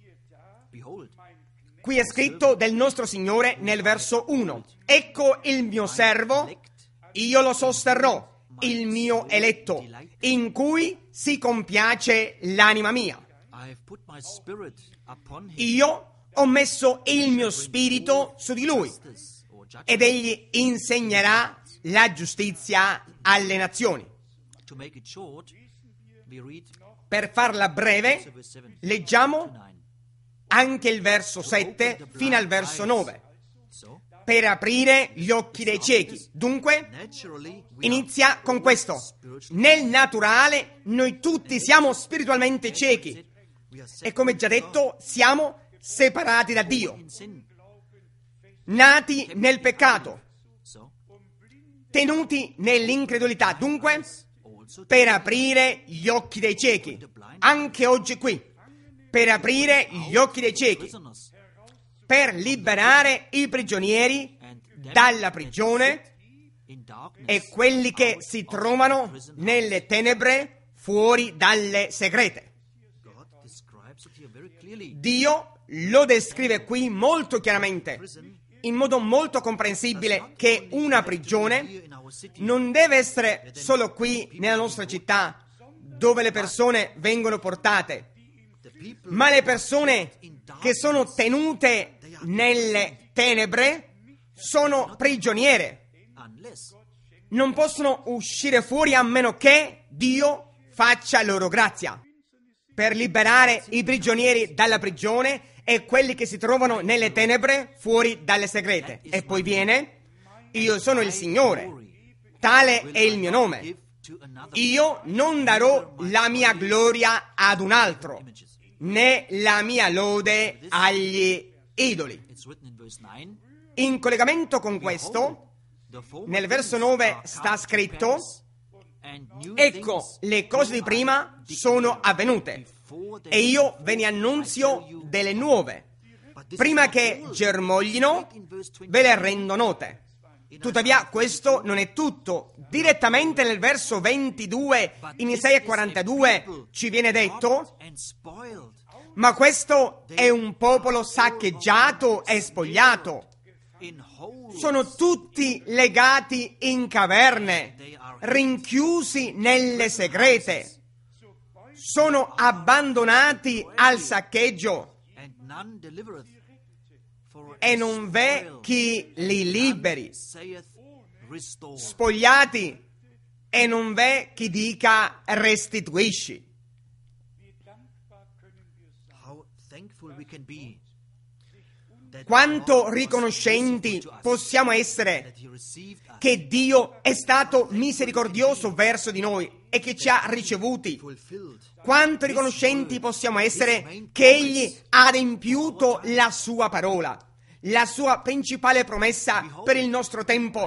Speaker 1: qui è scritto del nostro Signore nel verso uno: ecco il mio servo, io lo sosterrò, il mio eletto, in cui si compiace l'anima mia. Io ho messo il mio spirito su di lui, ed egli insegnerà la giustizia alle nazioni. Per farla breve, leggiamo anche il verso sette fino al verso nove. Per aprire gli occhi dei ciechi. Dunque, inizia con questo: nel naturale noi tutti siamo spiritualmente ciechi e, come già detto, siamo separati da Dio, nati nel peccato, tenuti nell'incredulità. Dunque, per aprire gli occhi dei ciechi, anche oggi qui, per aprire gli occhi dei ciechi, per liberare i prigionieri dalla prigione e quelli che si trovano nelle tenebre fuori dalle segrete. Dio lo descrive qui molto chiaramente, in modo molto comprensibile, che una prigione non deve essere solo qui nella nostra città, dove le persone vengono portate, ma le persone che sono tenute nelle tenebre sono prigioniere. Non possono uscire fuori a meno che Dio faccia loro grazia per liberare i prigionieri dalla prigione e quelli che si trovano nelle tenebre fuori dalle segrete. E poi viene: io sono il Signore, tale è il mio nome. Io non darò la mia gloria ad un altro, né la mia lode agli idoli. In collegamento con questo, nel verso nove sta scritto: ecco, le cose di prima sono avvenute e io ve ne annunzio delle nuove. Prima che germoglino, ve le rendo note. Tuttavia, questo non è tutto. Direttamente nel verso ventidue in Isaia quarantadue ci viene detto: ma questo è un popolo saccheggiato e spogliato. Sono tutti legati in caverne, rinchiusi nelle segrete. Sono abbandonati al saccheggio e non v'è chi li liberi. Spogliati e non v'è chi dica restituisci. Quanto riconoscenti possiamo essere che Dio è stato misericordioso verso di noi e che ci ha ricevuti. Quanto riconoscenti possiamo essere che Egli ha adempiuto la sua parola, la sua principale promessa per il nostro tempo.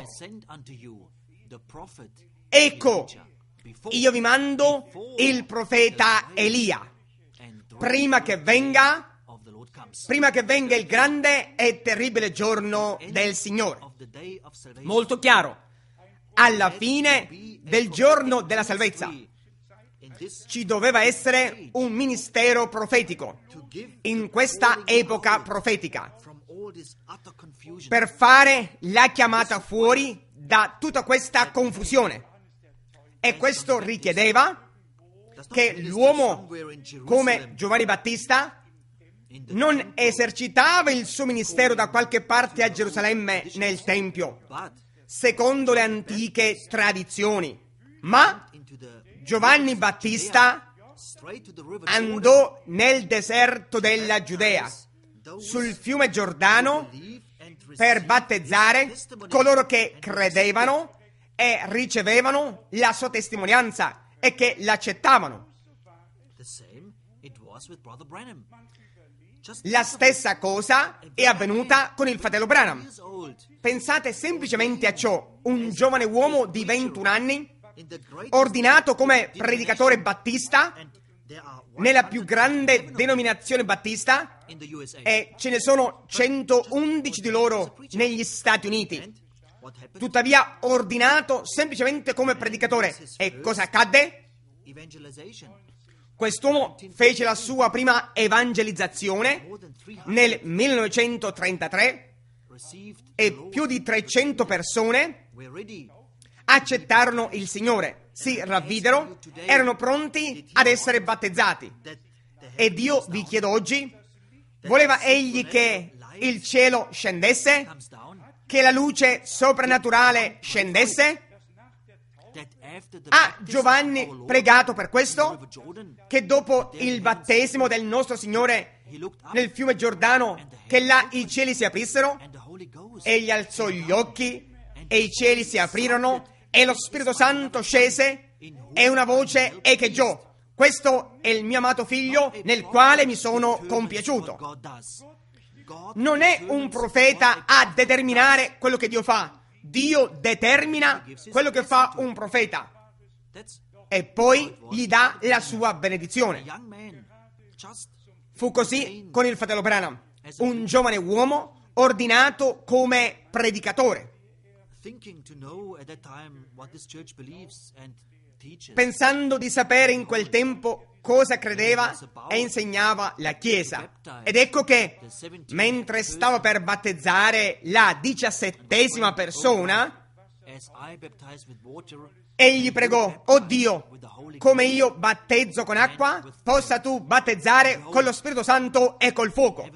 Speaker 1: Ecco, io vi mando il profeta Elia, prima che venga prima che venga il grande e terribile giorno del Signore. Molto chiaro, alla fine del giorno della salvezza ci doveva essere un ministero profetico in questa epoca profetica per fare la chiamata fuori da tutta questa confusione, e questo richiedeva che l'uomo come Giovanni Battista non esercitava il suo ministero da qualche parte a Gerusalemme nel Tempio, secondo le antiche tradizioni, ma Giovanni Battista andò nel deserto della Giudea, sul fiume Giordano, per battezzare coloro che credevano e ricevevano la sua testimonianza e che l'accettavano. La stessa cosa è avvenuta con il fratello Branham. Pensate semplicemente a ciò: un giovane uomo di ventuno anni, ordinato come predicatore battista nella più grande denominazione battista, e ce ne sono centoundici di loro negli Stati Uniti. Tuttavia ordinato semplicemente come predicatore. E cosa accadde? Quest'uomo fece la sua prima evangelizzazione nel millenovecentotrentatré e più di trecento persone accettarono il Signore, si ravvidero, erano pronti ad essere battezzati. E Dio, vi chiedo oggi, voleva egli che il cielo scendesse, che la luce soprannaturale scendesse? Ha Giovanni pregato per questo? Che dopo il battesimo del nostro Signore nel fiume Giordano, che là i cieli si aprissero? Egli alzò gli occhi e i cieli si aprirono e lo Spirito Santo scese e una voce echeggiò: questo è il mio amato figlio nel quale mi sono compiaciuto. Non è un profeta a determinare quello che Dio fa. Dio determina quello che fa un profeta e poi gli dà la sua benedizione. Fu così con il fratello Branham, un giovane uomo ordinato come predicatore, pensando di sapere in quel tempo cosa credeva e insegnava la Chiesa. Ed ecco che, mentre stava per battezzare la diciassettesima persona, egli pregò: «Oh Dio, come io battezzo con acqua, possa tu battezzare con lo Spirito Santo e col fuoco».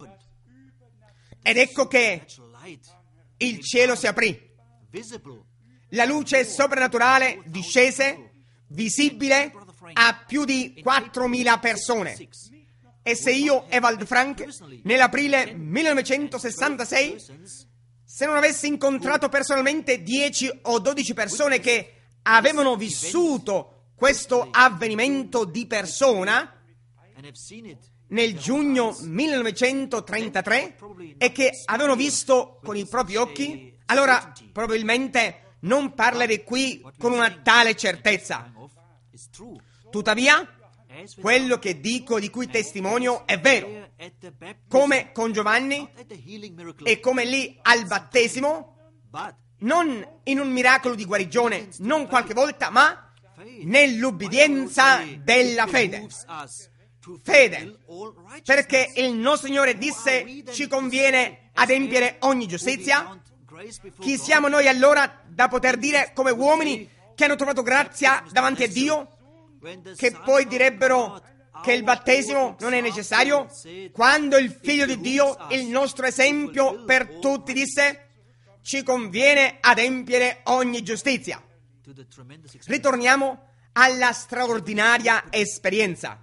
Speaker 1: Ed ecco che il cielo si aprì. La luce soprannaturale discese, visibile a più di quattromila persone. E se io, Ewald Frank, nell'aprile millenovecentosessantasei, se non avessi incontrato personalmente dieci o dodici persone che avevano vissuto questo avvenimento di persona nel giugno millenovecentotrentatré e che avevano visto con i propri occhi, allora probabilmente non parlerei qui con una tale certezza. Tuttavia, quello che dico, di cui testimonio, è vero. Come con Giovanni e come lì al battesimo, non in un miracolo di guarigione, non qualche volta, ma nell'ubbidienza della fede. Fede, perché il nostro Signore disse: ci conviene adempiere ogni giustizia. Chi siamo noi allora da poter dire, come uomini che hanno trovato grazia davanti a Dio, che poi direbbero che il battesimo non è necessario, quando il Figlio di Dio, il nostro esempio per tutti, disse: ci conviene adempiere ogni giustizia. Ritorniamo alla straordinaria esperienza.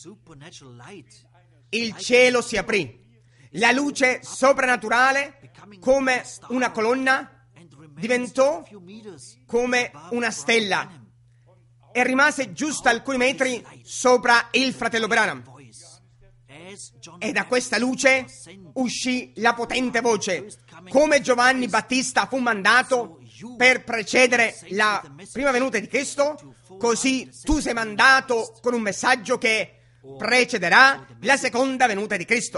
Speaker 1: Il cielo si aprì, la luce soprannaturale, come una colonna, diventò come una stella e rimase giusto alcuni metri sopra il fratello Branham. E da questa luce uscì la potente voce: come Giovanni Battista fu mandato per precedere la prima venuta di Cristo, così tu sei mandato con un messaggio che precederà la seconda venuta di Cristo.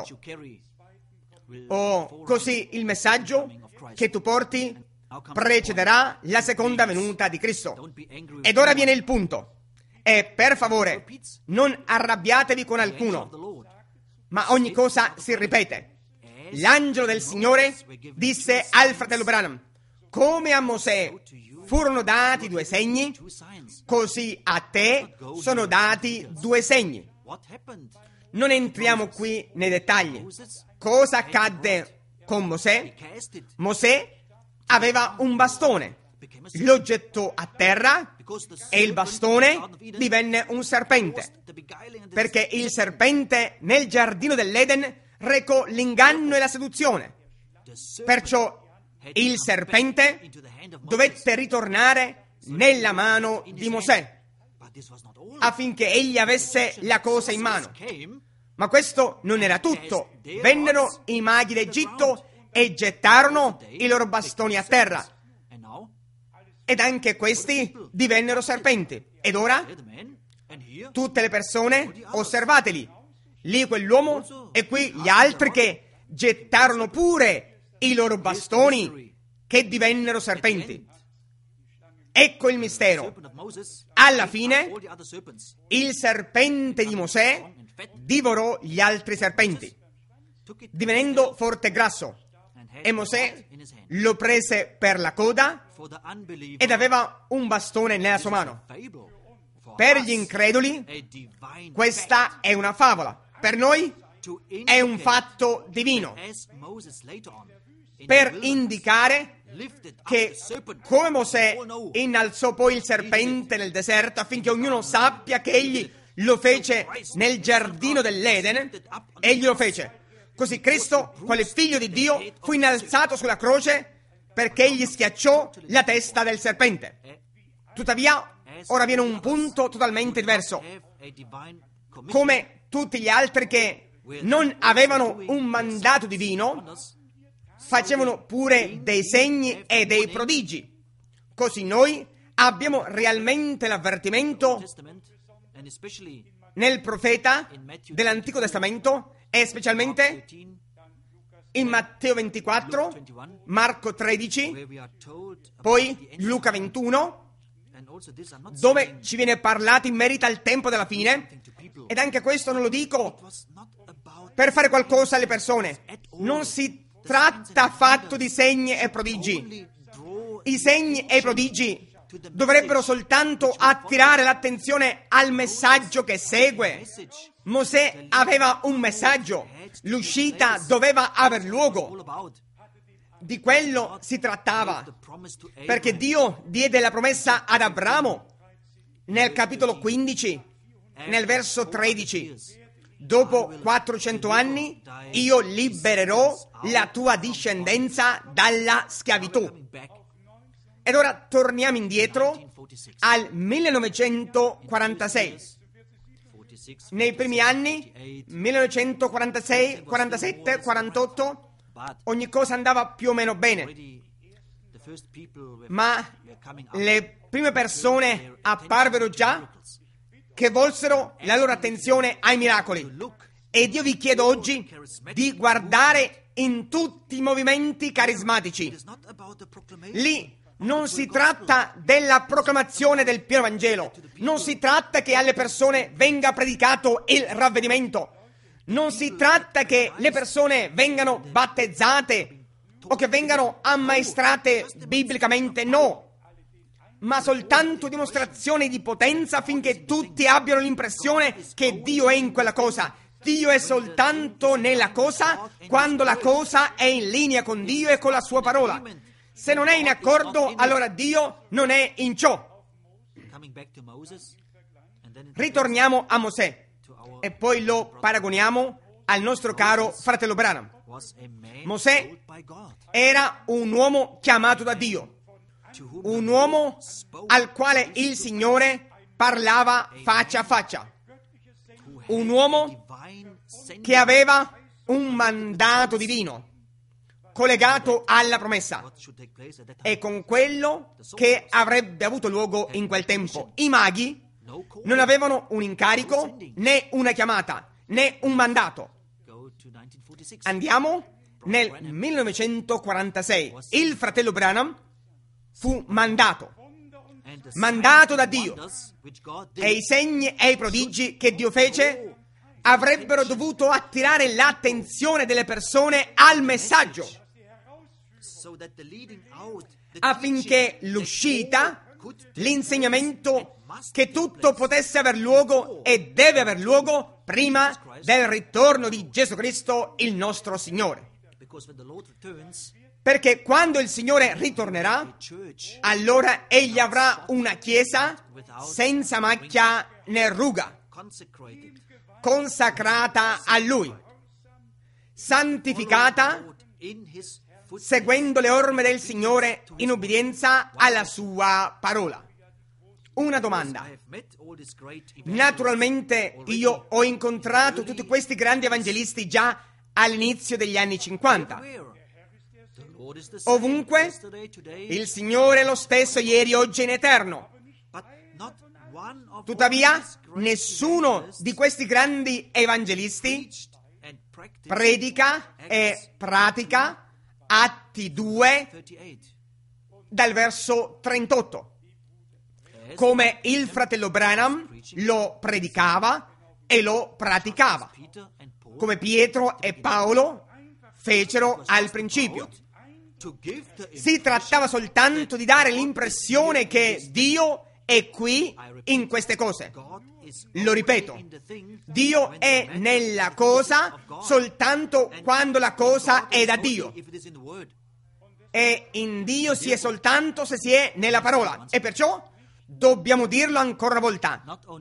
Speaker 1: O così il messaggio che tu porti precederà la seconda venuta di Cristo. Ed ora viene il punto. E per favore, non arrabbiatevi con alcuno, ma ogni cosa si ripete. L'angelo del Signore disse al fratello Branham: come a Mosè furono dati due segni, così a te sono dati due segni. Non entriamo qui nei dettagli. Cosa accadde con Mosè? Mosè aveva un bastone, lo gettò a terra e il bastone divenne un serpente, perché il serpente nel giardino dell'Eden recò l'inganno e la seduzione. Perciò il serpente dovette ritornare nella mano di Mosè affinché egli avesse la cosa in mano. Ma questo non era tutto. Vennero i maghi d'Egitto e gettarono i loro bastoni a terra. Ed anche questi divennero serpenti. Ed ora tutte le persone, osservateli. Lì quell'uomo e qui gli altri che gettarono pure i loro bastoni che divennero serpenti. Ecco il mistero. Alla fine, il serpente di Mosè divorò gli altri serpenti, divenendo forte e grasso. E Mosè lo prese per la coda ed aveva un bastone nella sua mano. Per gli increduli, questa è una favola. Per noi è un fatto divino, per indicare che come Mosè innalzò poi il serpente nel deserto affinché ognuno sappia che egli lo fece nel giardino dell'Eden, egli lo fece. Così Cristo, quale figlio di Dio, fu innalzato sulla croce perché egli schiacciò la testa del serpente. Tuttavia, ora viene un punto totalmente diverso. Come tutti gli altri che non avevano un mandato divino, facevano pure dei segni e dei prodigi. Così noi abbiamo realmente l'avvertimento nel profeta dell'Antico Testamento e specialmente in Matteo ventiquattro, Marco tredici, poi Luca ventuno, dove ci viene parlato in merito al tempo della fine. Ed anche questo non lo dico per fare qualcosa alle persone. Non si tratta affatto di segni e prodigi. I segni e i prodigi dovrebbero soltanto attirare l'attenzione al messaggio che segue. Mosè aveva un messaggio, l'uscita doveva aver luogo. Di quello si trattava, perché Dio diede la promessa ad Abramo nel capitolo quindici, nel verso tredici. Dopo quattrocento anni io libererò la tua discendenza dalla schiavitù. Ed ora torniamo indietro al millenovecentoquarantasei. Nei primi anni, millenovecentoquarantasei, quarantasette, quarantotto, ogni cosa andava più o meno bene. Ma le prime persone apparvero già che volsero la loro attenzione ai miracoli. Ed io vi chiedo oggi di guardare in tutti i movimenti carismatici. Lì non si tratta della proclamazione del pieno Vangelo, non si tratta che alle persone venga predicato il ravvedimento, non si tratta che le persone vengano battezzate o che vengano ammaestrate biblicamente, no, ma soltanto dimostrazione di potenza affinché tutti abbiano l'impressione che Dio è in quella cosa. Dio è soltanto nella cosa quando la cosa è in linea con Dio e con la sua parola. Se non è in accordo, allora Dio non è in ciò. Ritorniamo a Mosè e poi lo paragoniamo al nostro caro fratello Branham. Mosè era un uomo chiamato da Dio, un uomo al quale il Signore parlava faccia a faccia, un uomo che aveva un mandato divino collegato alla promessa e con quello che avrebbe avuto luogo in quel tempo. I maghi non avevano un incarico, né una chiamata, né un mandato. Andiamo nel millenovecentoquarantasei. Il fratello Branham fu mandato, mandato da Dio, e i segni e i prodigi che Dio fece avrebbero dovuto attirare l'attenzione delle persone al messaggio, affinché l'uscita, l'insegnamento, che tutto potesse aver luogo e deve aver luogo prima del ritorno di Gesù Cristo, il nostro Signore. Perché quando il Signore ritornerà, allora egli avrà una chiesa senza macchia né ruga, consacrata a Lui, santificata seguendo le orme del Signore in obbedienza alla sua parola. Una domanda. Naturalmente io ho incontrato tutti questi grandi evangelisti già all'inizio degli anni cinquanta. Ovunque il Signore è lo stesso ieri, oggi e in eterno. Tuttavia, nessuno di questi grandi evangelisti predica e pratica Atti due dal verso trentotto, come il fratello Branham lo predicava e lo praticava, come Pietro e Paolo fecero al principio. Si trattava soltanto di dare l'impressione che Dio è qui in queste cose. Lo ripeto, Dio è nella cosa soltanto quando la cosa è da Dio. E in Dio si è soltanto se si è nella parola. E perciò dobbiamo dirlo ancora una volta.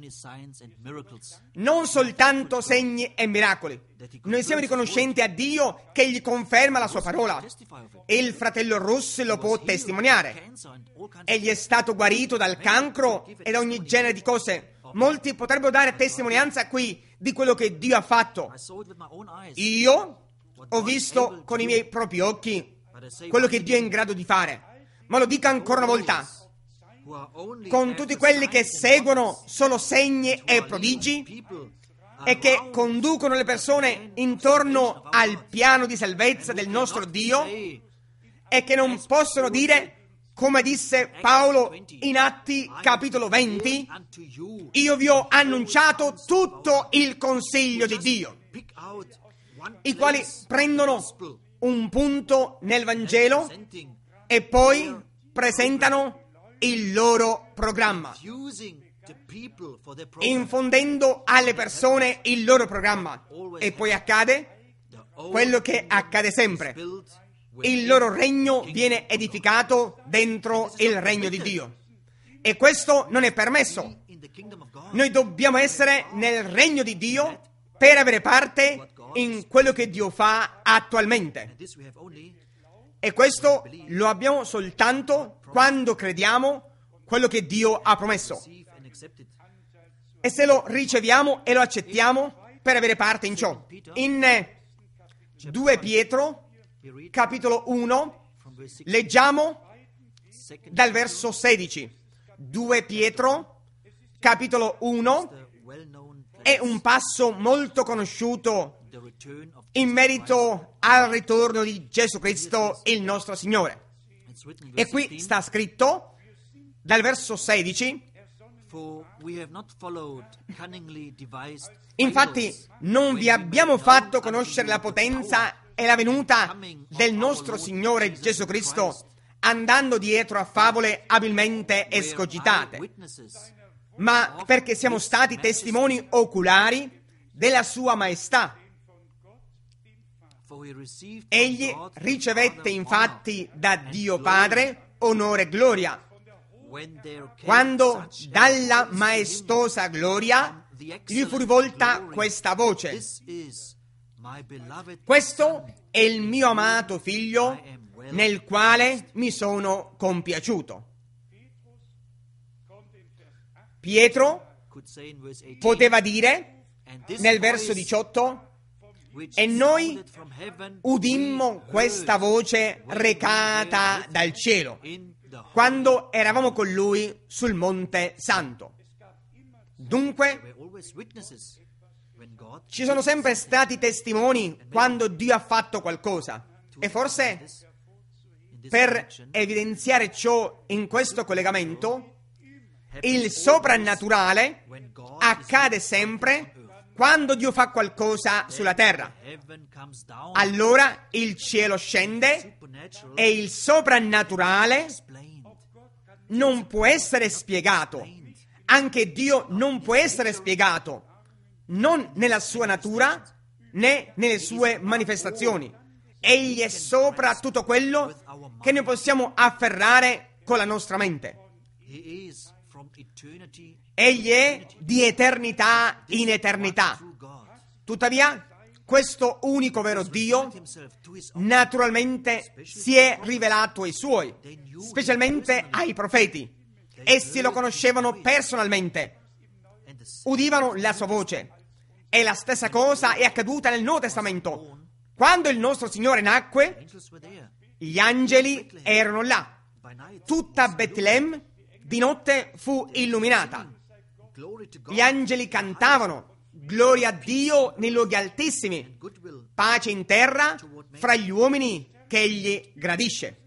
Speaker 1: Non soltanto segni e miracoli. Noi siamo riconoscenti a Dio che gli conferma la sua parola. E il fratello Russ lo può testimoniare. Egli è stato guarito dal cancro e da ogni genere di cose. Molti potrebbero dare testimonianza qui di quello che Dio ha fatto. Io ho visto con i miei propri occhi quello che Dio è in grado di fare. Ma lo dico ancora una volta. Con tutti quelli che seguono solo segni e prodigi e che conducono le persone intorno al piano di salvezza del nostro Dio e che non possono dire, come disse Paolo in Atti capitolo venti, io vi ho annunciato tutto il consiglio di Dio, i quali prendono un punto nel Vangelo e poi presentano il loro programma, infondendo alle persone il loro programma. E poi accade quello che accade sempre. Il loro regno viene edificato dentro il regno di Dio. E questo non è permesso. Noi dobbiamo essere nel regno di Dio per avere parte in quello che Dio fa attualmente. E questo lo abbiamo soltanto quando crediamo quello che Dio ha promesso. E se lo riceviamo e lo accettiamo per avere parte in ciò. In due Pietro, capitolo uno, leggiamo dal verso sedici. due Pietro, capitolo uno, è un passo molto conosciuto in merito al ritorno di Gesù Cristo, il nostro Signore. E qui sta scritto, dal verso sedici, infatti non vi abbiamo fatto conoscere la potenza e la venuta del nostro Signore Gesù Cristo andando dietro a favole abilmente escogitate, ma perché siamo stati testimoni oculari della sua maestà. Egli ricevette infatti da Dio Padre onore e gloria, quando dalla maestosa gloria gli fu rivolta questa voce: questo è il mio amato figlio nel quale mi sono compiaciuto. Pietro poteva dire nel verso diciotto: e noi udimmo questa voce recata dal cielo quando eravamo con lui sul Monte Santo. Dunque, ci sono sempre stati testimoni quando Dio ha fatto qualcosa. E forse, per evidenziare ciò in questo collegamento, il soprannaturale accade sempre quando Dio fa qualcosa sulla terra. Allora il cielo scende e il soprannaturale non può essere spiegato. Anche Dio non può essere spiegato, non nella sua natura né nelle sue manifestazioni. Egli è sopra tutto quello che noi possiamo afferrare con la nostra mente. Egli è di eternità in eternità. Tuttavia, questo unico vero Dio naturalmente si è rivelato ai suoi, specialmente ai profeti. Essi lo conoscevano personalmente, udivano la sua voce. E la stessa cosa è accaduta nel Nuovo Testamento. Quando il nostro Signore nacque, gli angeli erano là. Tutta Betlemme di notte fu illuminata. Gli angeli cantavano: gloria a Dio nei luoghi altissimi, pace in terra fra gli uomini che egli gradisce.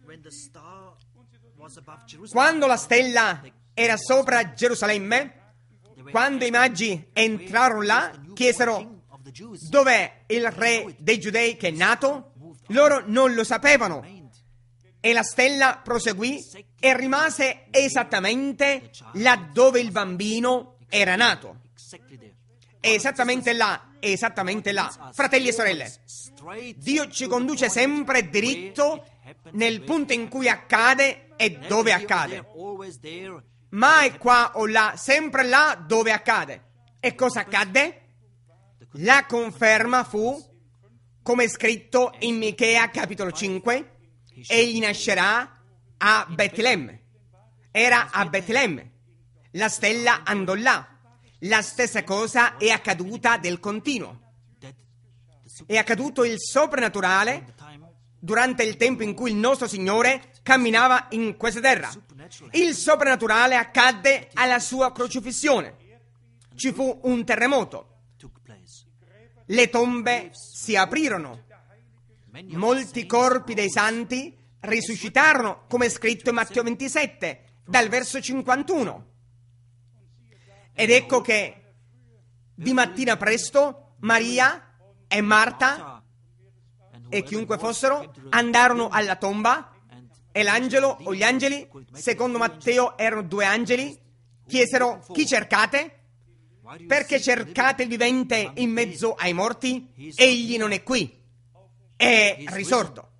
Speaker 1: Quando la stella era sopra Gerusalemme, quando i magi entrarono là, chiesero: dov'è il re dei Giudei che è nato? Loro non lo sapevano. E la stella proseguì e rimase esattamente laddove il bambino era nato. Esattamente là, esattamente là. Fratelli e sorelle, Dio ci conduce sempre diritto nel punto in cui accade e dove accade. Mai qua o là, sempre là dove accade. E cosa accadde? La conferma fu, come è scritto in Michea capitolo cinque, egli nascerà a Betlemme. Era a Betlemme. La stella andò là. La stessa cosa è accaduta del continuo. È accaduto il soprannaturale durante il tempo in cui il nostro Signore camminava in questa terra. Il soprannaturale accadde alla sua crocifissione. Ci fu un terremoto. Le tombe si aprirono. Molti corpi dei santi risuscitarono, come è scritto in Matteo ventisette, dal verso cinquantuno. Ed ecco che di mattina presto Maria e Marta e chiunque fossero andarono alla tomba e l'angelo o gli angeli, secondo Matteo erano due angeli, chiesero: chi cercate? Perché cercate il vivente in mezzo ai morti? Egli non è qui, è risorto.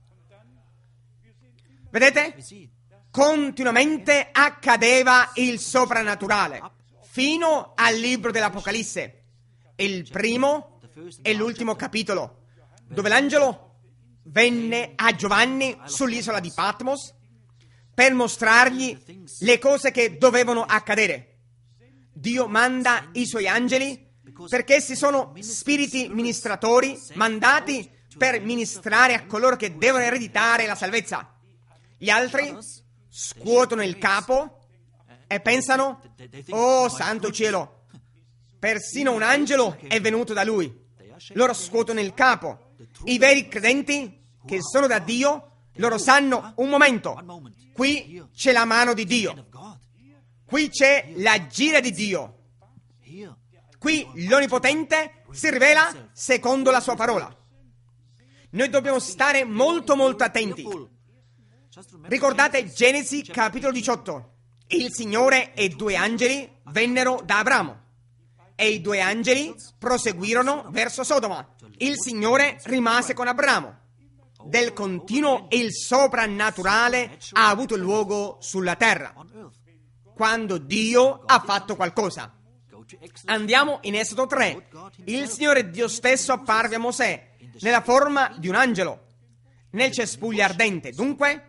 Speaker 1: Vedete? Continuamente accadeva il soprannaturale fino al libro dell'Apocalisse, il primo e l'ultimo capitolo, dove l'angelo venne a Giovanni sull'isola di Patmos per mostrargli le cose che dovevano accadere. Dio manda i suoi angeli perché essi sono spiriti ministratori mandati per ministrare a coloro che devono ereditare la salvezza. Gli altri scuotono il capo e pensano: oh santo cielo, persino un angelo è venuto da lui. Loro scuotono il capo. I veri credenti che sono da Dio, loro sanno: un momento, qui c'è la mano di Dio, qui c'è l'agire di Dio, qui l'Onnipotente si rivela secondo la sua parola. Noi dobbiamo stare molto molto attenti. Ricordate Genesi capitolo diciotto. Il Signore e due angeli vennero da Abramo e i due angeli proseguirono verso Sodoma. Il Signore rimase con Abramo. Del continuo il soprannaturale ha avuto luogo sulla terra quando Dio ha fatto qualcosa. Andiamo in Esodo tre. Il Signore Dio stesso apparve a Mosè nella forma di un angelo nel cespuglio ardente. Dunque,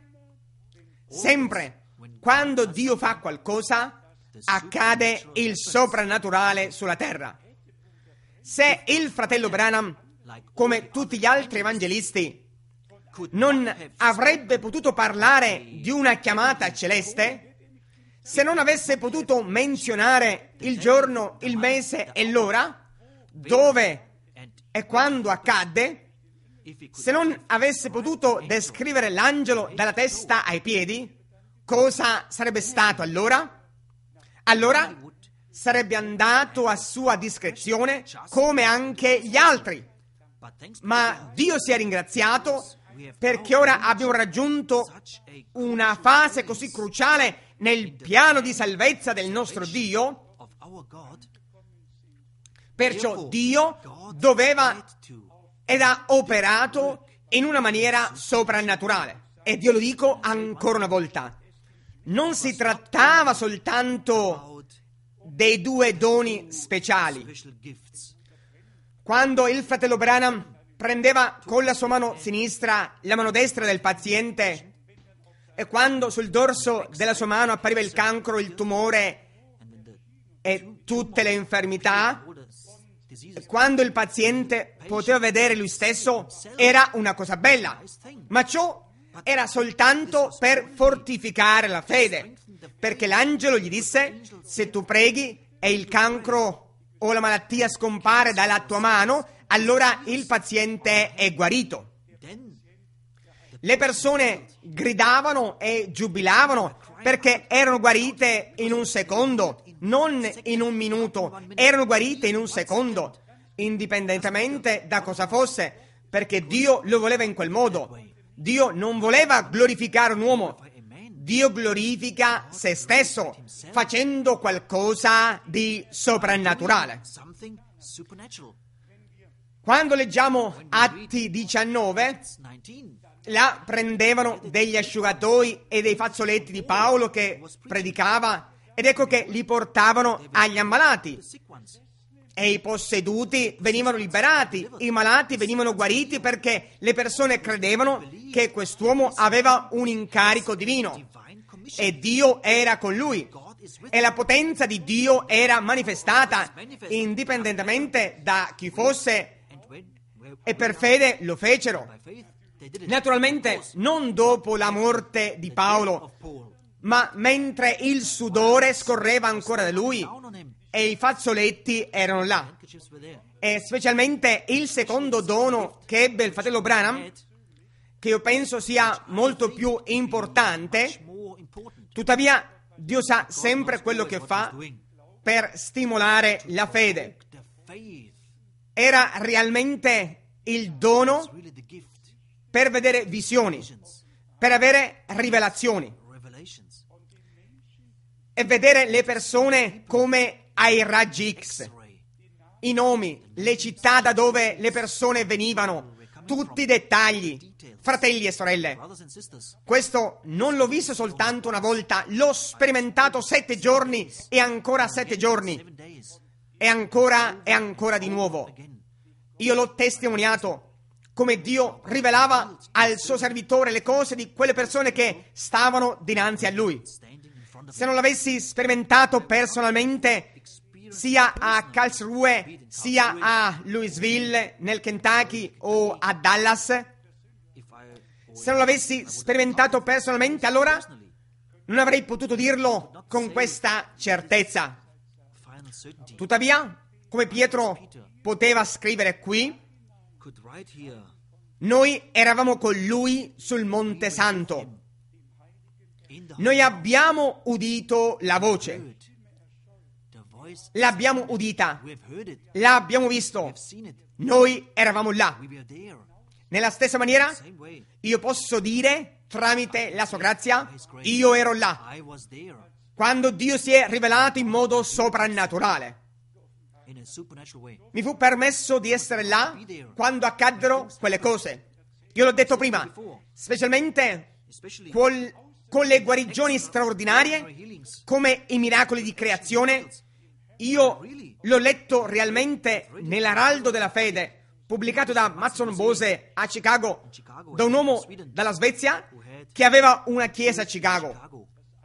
Speaker 1: sempre quando Dio fa qualcosa, accade il soprannaturale sulla terra. Se il fratello Branham, come tutti gli altri evangelisti, non avrebbe potuto parlare di una chiamata celeste, se non avesse potuto menzionare il giorno, il mese e l'ora, dove e quando accadde, se non avesse potuto descrivere l'angelo dalla testa ai piedi, cosa sarebbe stato allora? Allora sarebbe andato a sua discrezione come anche gli altri. Ma Dio sia ringraziato perché ora abbiamo raggiunto una fase così cruciale nel piano di salvezza del nostro Dio. Perciò Dio doveva ed ha operato in una maniera soprannaturale. E Dio lo dico ancora una volta. Non si trattava soltanto dei due doni speciali. Quando il fratello Branham prendeva con la sua mano sinistra la mano destra del paziente e quando sul dorso della sua mano appariva il cancro, il tumore e tutte le infermità, quando il paziente poteva vedere lui stesso, era una cosa bella, ma ciò era soltanto per fortificare la fede, perché l'angelo gli disse: se tu preghi e il cancro o la malattia scompare dalla tua mano, allora il paziente è guarito. Le persone gridavano e giubilavano perché erano guarite in un secondo, non in un minuto, erano guarite in un secondo, indipendentemente da cosa fosse, perché Dio lo voleva in quel modo. Dio non voleva glorificare un uomo, Dio glorifica se stesso facendo qualcosa di soprannaturale. Quando leggiamo Atti diciannove, là prendevano degli asciugatoi e dei fazzoletti di Paolo che predicava ed ecco che li portavano agli ammalati e i posseduti venivano liberati, i malati venivano guariti perché le persone credevano che quest'uomo aveva un incarico divino e Dio era con lui e la potenza di Dio era manifestata indipendentemente da chi fosse e per fede lo fecero. Naturalmente non dopo la morte di Paolo, ma mentre il sudore scorreva ancora da lui e i fazzoletti erano là. E specialmente il secondo dono che ebbe il fratello Branham, che io penso sia molto più importante, tuttavia Dio sa sempre quello che fa per stimolare la fede. Era realmente il dono per vedere visioni, per avere rivelazioni e vedere le persone come ai raggi X, i nomi, le città da dove le persone venivano, tutti i dettagli, fratelli e sorelle. Questo non l'ho visto soltanto una volta, l'ho sperimentato sette giorni e ancora sette giorni e ancora e ancora di nuovo. Io l'ho testimoniato come Dio rivelava al suo servitore le cose di quelle persone che stavano dinanzi a lui. Se non l'avessi sperimentato personalmente, sia a Karlsruhe, sia a Louisville, nel Kentucky o a Dallas, se non l'avessi sperimentato personalmente, allora non avrei potuto dirlo con questa certezza. Tuttavia, come Pietro poteva scrivere qui, noi eravamo con lui sul Monte Santo. Noi abbiamo udito la voce. L'abbiamo udita. L'abbiamo visto. Noi eravamo là. Nella stessa maniera, io posso dire, tramite la sua grazia, io ero là. Quando Dio si è rivelato in modo soprannaturale. Mi fu permesso di essere là quando accaddero quelle cose. Io l'ho detto prima, specialmente col, con le guarigioni straordinarie, come i miracoli di creazione. Io l'ho letto realmente nell'Araldo della Fede, pubblicato da Matson Bose a Chicago, da un uomo dalla Svezia che aveva una chiesa a Chicago.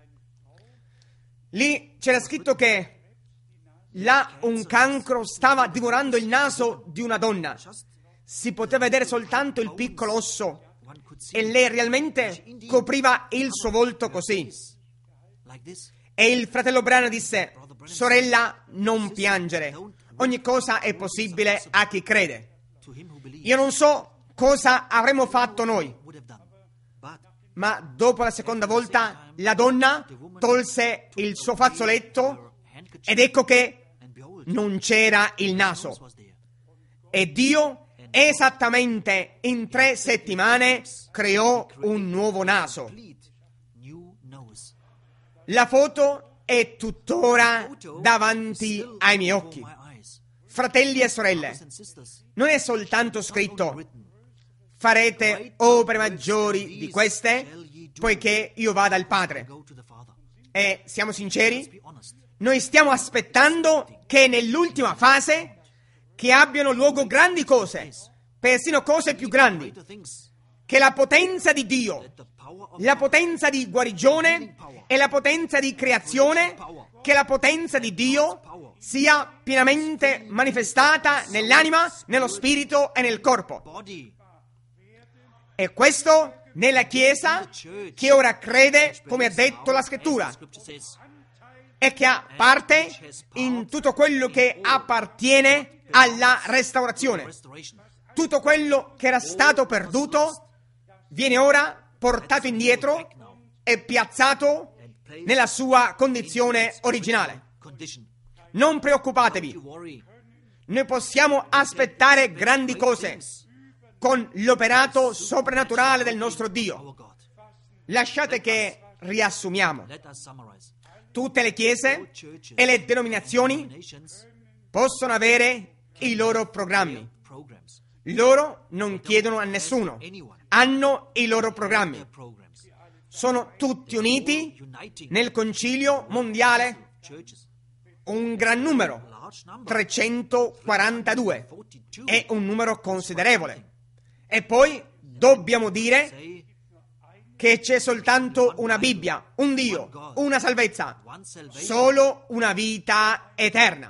Speaker 1: Lì c'era scritto che là un cancro stava divorando il naso di una donna. Si poteva vedere soltanto il piccolo osso e lei realmente copriva il suo volto così. E il fratello Branham disse: sorella, non piangere. Ogni cosa è possibile a chi crede. Io non so cosa avremmo fatto noi, ma dopo la seconda volta la donna tolse il suo fazzoletto ed ecco che non c'era il naso. E Dio esattamente in tre settimane creò un nuovo naso. La foto è tuttora davanti ai miei occhi. Fratelli e sorelle, non è soltanto scritto: farete opere maggiori di queste, poiché io vado al Padre. E siamo sinceri? Noi stiamo aspettando che nell'ultima fase che abbiano luogo grandi cose, persino cose più grandi, che la potenza di Dio, la potenza di guarigione e la potenza di creazione, che la potenza di Dio sia pienamente manifestata nell'anima, nello spirito e nel corpo. E questo nella Chiesa che ora crede, come ha detto la Scrittura, e che ha parte in tutto quello che appartiene alla restaurazione. Tutto quello che era stato perduto viene ora portato indietro e piazzato nella sua condizione originale. Non preoccupatevi, noi possiamo aspettare grandi cose con l'operato soprannaturale del nostro Dio. Lasciate che riassumiamo. Tutte le chiese e le denominazioni possono avere i loro programmi. Loro non chiedono a nessuno, hanno i loro programmi. Sono tutti uniti nel concilio mondiale, un gran numero, trecentoquarantadue, è un numero considerevole. E poi dobbiamo dire che c'è soltanto una Bibbia, un Dio, una salvezza, solo una vita eterna.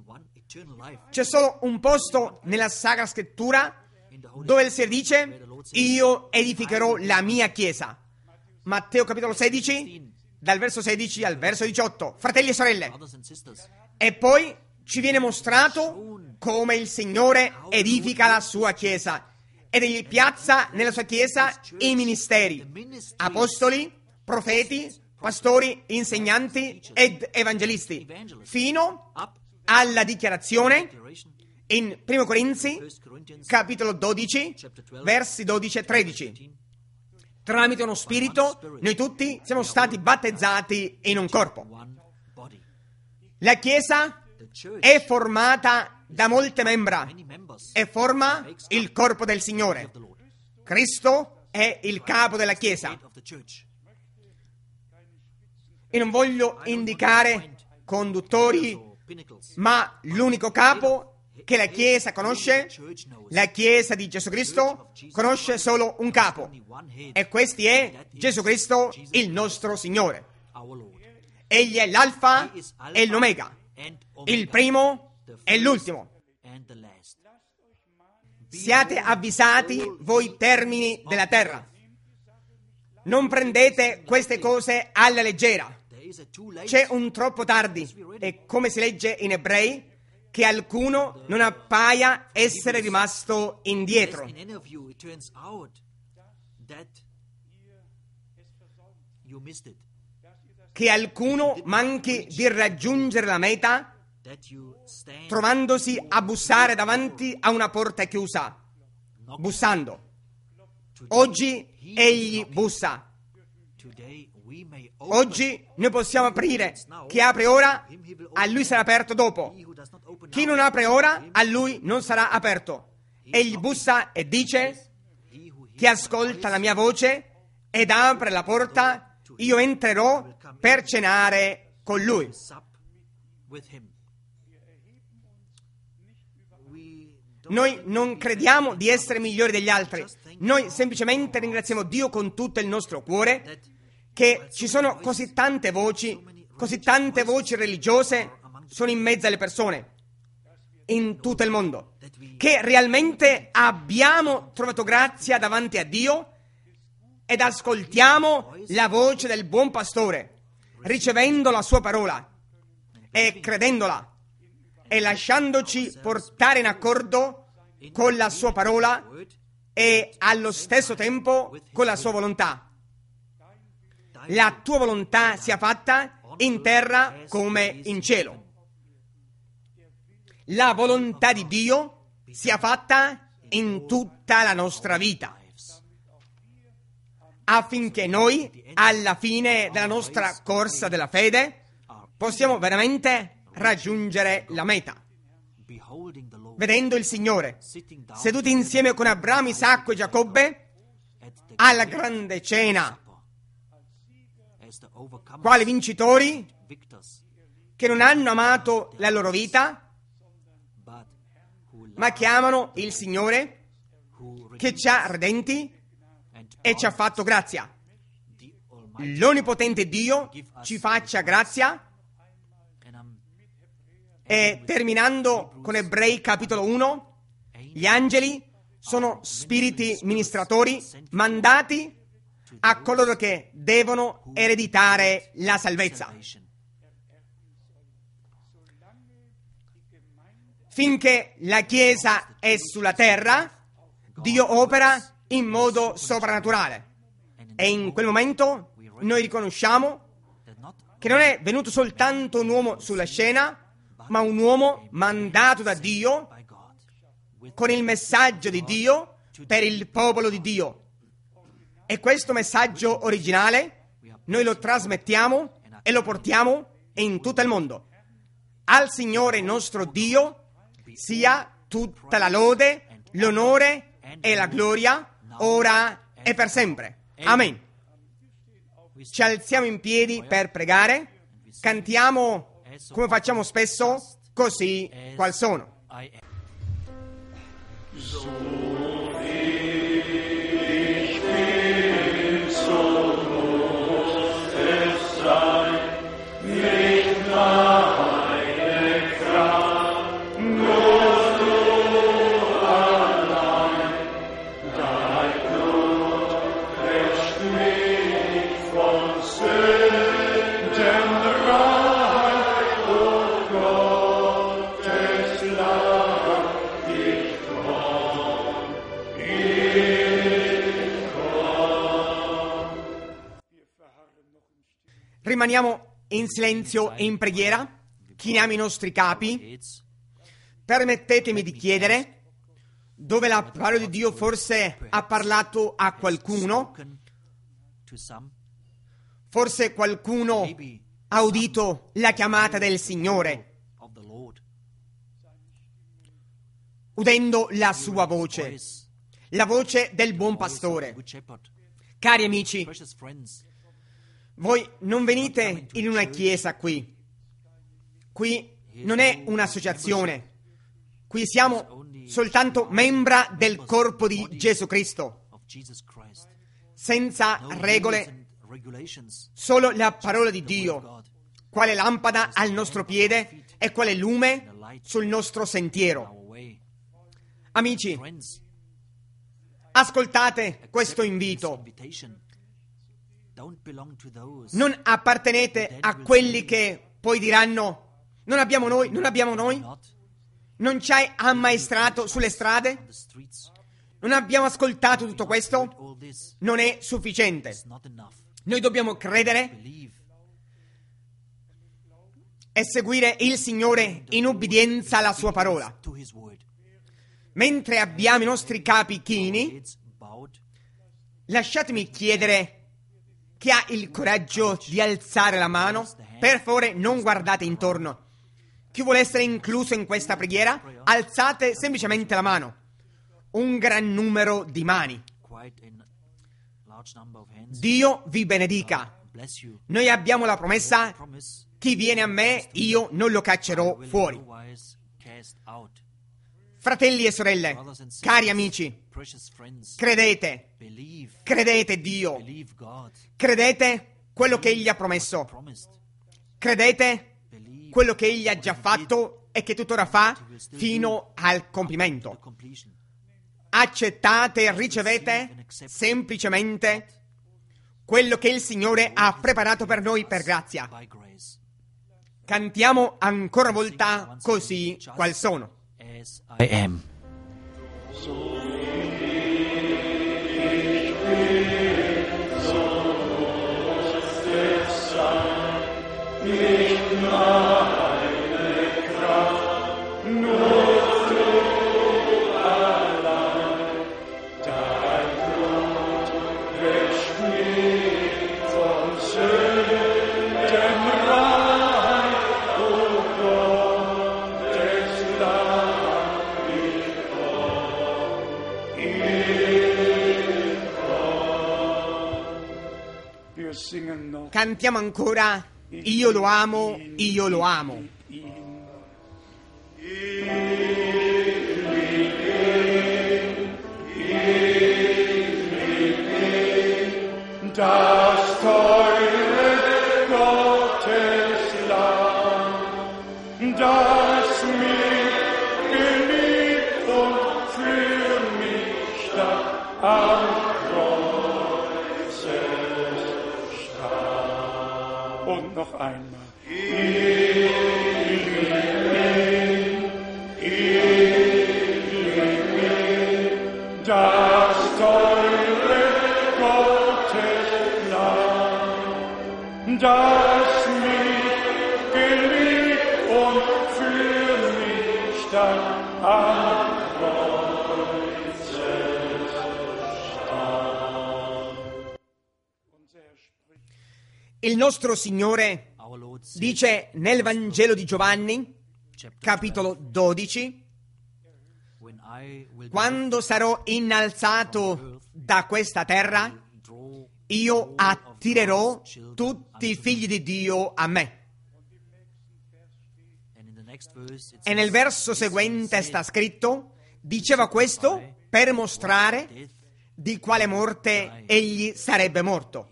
Speaker 1: C'è solo un posto nella Sacra Scrittura dove il Signore dice: io edificherò la mia chiesa. Matteo capitolo sedici, dal verso sedici al verso diciotto. Fratelli e sorelle, e poi ci viene mostrato come il Signore edifica la sua chiesa ed egli piazza nella sua chiesa i ministeri, apostoli, profeti, pastori, insegnanti ed evangelisti, fino alla dichiarazione in Primo Corinzi capitolo dodici, versi dodici e tredici. Tramite uno spirito noi tutti siamo stati battezzati in un corpo. La Chiesa è formata da molte membra e forma il corpo del Signore. Cristo è il capo della Chiesa. E non voglio indicare conduttori, ma l'unico capo che la Chiesa conosce, la Chiesa di Gesù Cristo, conosce solo un capo, e questo è Gesù Cristo, il nostro Signore. Egli è l'Alfa e l'Omega, il primo e l'ultimo. Siate avvisati, voi termini della terra. Non prendete queste cose alla leggera. C'è un troppo tardi, e come si legge in Ebrei, che alcuno non appaia essere rimasto indietro. Che alcuno manchi di raggiungere la meta trovandosi a bussare davanti a una porta chiusa, bussando. Oggi egli bussa. Oggi noi possiamo aprire. Chi apre ora, a lui sarà aperto dopo. Chi non apre ora, a lui non sarà aperto. Egli bussa e dice: chi ascolta la mia voce ed apre la porta, io entrerò per cenare con lui. Noi non crediamo di essere migliori degli altri. Noi semplicemente ringraziamo Dio con tutto il nostro cuore che ci sono così tante voci, così tante voci religiose sono in mezzo alle persone in tutto il mondo, che realmente abbiamo trovato grazia davanti a Dio ed ascoltiamo la voce del buon pastore, ricevendo la sua parola e credendola e lasciandoci portare in accordo con la sua parola e allo stesso tempo con la sua volontà. La tua volontà sia fatta in terra come in cielo. La volontà di Dio sia fatta in tutta la nostra vita, affinché noi, alla fine della nostra corsa della fede, possiamo veramente raggiungere la meta. Vedendo il Signore seduti insieme con Abramo, Isacco e Giacobbe alla grande cena, quali vincitori che non hanno amato la loro vita, ma che amano il Signore che ci ha redenti e ci ha fatto grazia. L'Onnipotente Dio ci faccia grazia. E terminando con Ebrei capitolo uno, gli angeli sono spiriti ministratori mandati a coloro che devono ereditare la salvezza. Finché la Chiesa è sulla terra, Dio opera in modo soprannaturale. E in quel momento noi riconosciamo che non è venuto soltanto un uomo sulla scena, ma un uomo mandato da Dio con il messaggio di Dio per il popolo di Dio. E questo messaggio originale noi lo trasmettiamo e lo portiamo in tutto il mondo. Al Signore nostro Dio sia tutta la lode, l'onore e la gloria, ora e per sempre. Amen. Ci alziamo in piedi per pregare, cantiamo come facciamo spesso, così qual sono. Rimaniamo in silenzio e in preghiera, chiniamo i nostri capi. Permettetemi di chiedere, dove la parola di Dio forse ha parlato a qualcuno, forse qualcuno ha udito la chiamata del Signore, udendo la sua voce, la voce del buon pastore. Cari amici, voi non venite in una chiesa qui. Qui non è un'associazione. Qui siamo soltanto membra del corpo di Gesù Cristo. Senza regole, solo la parola di Dio, quale lampada al nostro piede e quale lume sul nostro sentiero. Amici, ascoltate questo invito. Non appartenete a quelli che poi diranno: non abbiamo noi, non abbiamo noi, non ci hai ammaestrato sulle strade, non abbiamo ascoltato tutto questo, non è sufficiente. Noi dobbiamo credere e seguire il Signore in ubbidienza alla sua parola. Mentre abbiamo i nostri capi chini, lasciatemi chiedere: chi ha il coraggio di alzare la mano? Per favore, non guardate intorno. Chi vuole essere incluso in questa preghiera, alzate semplicemente la mano. Un gran numero di mani. Dio vi benedica. Noi abbiamo la promessa: chi viene a me, io non lo caccerò fuori. Fratelli e sorelle, cari amici, credete, credete Dio, credete quello che Egli ha promesso, credete quello che Egli ha già fatto e che tuttora fa fino al compimento. Accettate e ricevete semplicemente quello che il Signore ha preparato per noi per grazia. Cantiamo ancora una volta così qual sono.
Speaker 2: I am.
Speaker 1: Cantiamo ancora: io lo amo, io lo amo.
Speaker 3: Yeah.
Speaker 2: Das teure Gotteslamm, das mich geliebt und für mich da am Kreuze starb. Und noch einmal. Das teure Gotteslamm, das mich geliebt und für mich dann am Kreuze starb.
Speaker 1: Il nostro Signore dice nel Vangelo di Giovanni, capitolo dodici, quando sarò innalzato da questa terra, io attirerò tutti i figli di Dio a me. E nel verso seguente sta scritto, diceva questo per mostrare di quale morte egli sarebbe morto.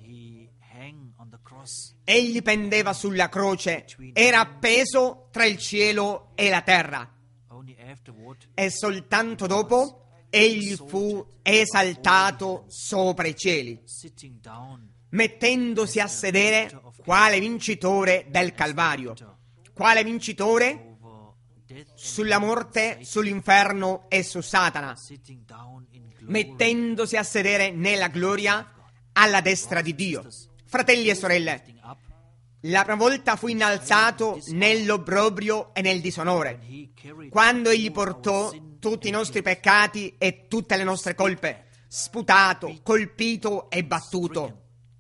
Speaker 1: Egli pendeva sulla croce, era appeso tra il cielo e la terra. E soltanto dopo egli fu esaltato sopra i cieli, mettendosi a sedere quale vincitore del Calvario, quale vincitore sulla morte, sull'inferno e su Satana, mettendosi a sedere nella gloria alla destra di Dio. Fratelli e sorelle, la prima volta fu innalzato nell'obbrobrio e nel disonore, quando egli portò tutti i nostri peccati e tutte le nostre colpe, sputato, colpito e battuto.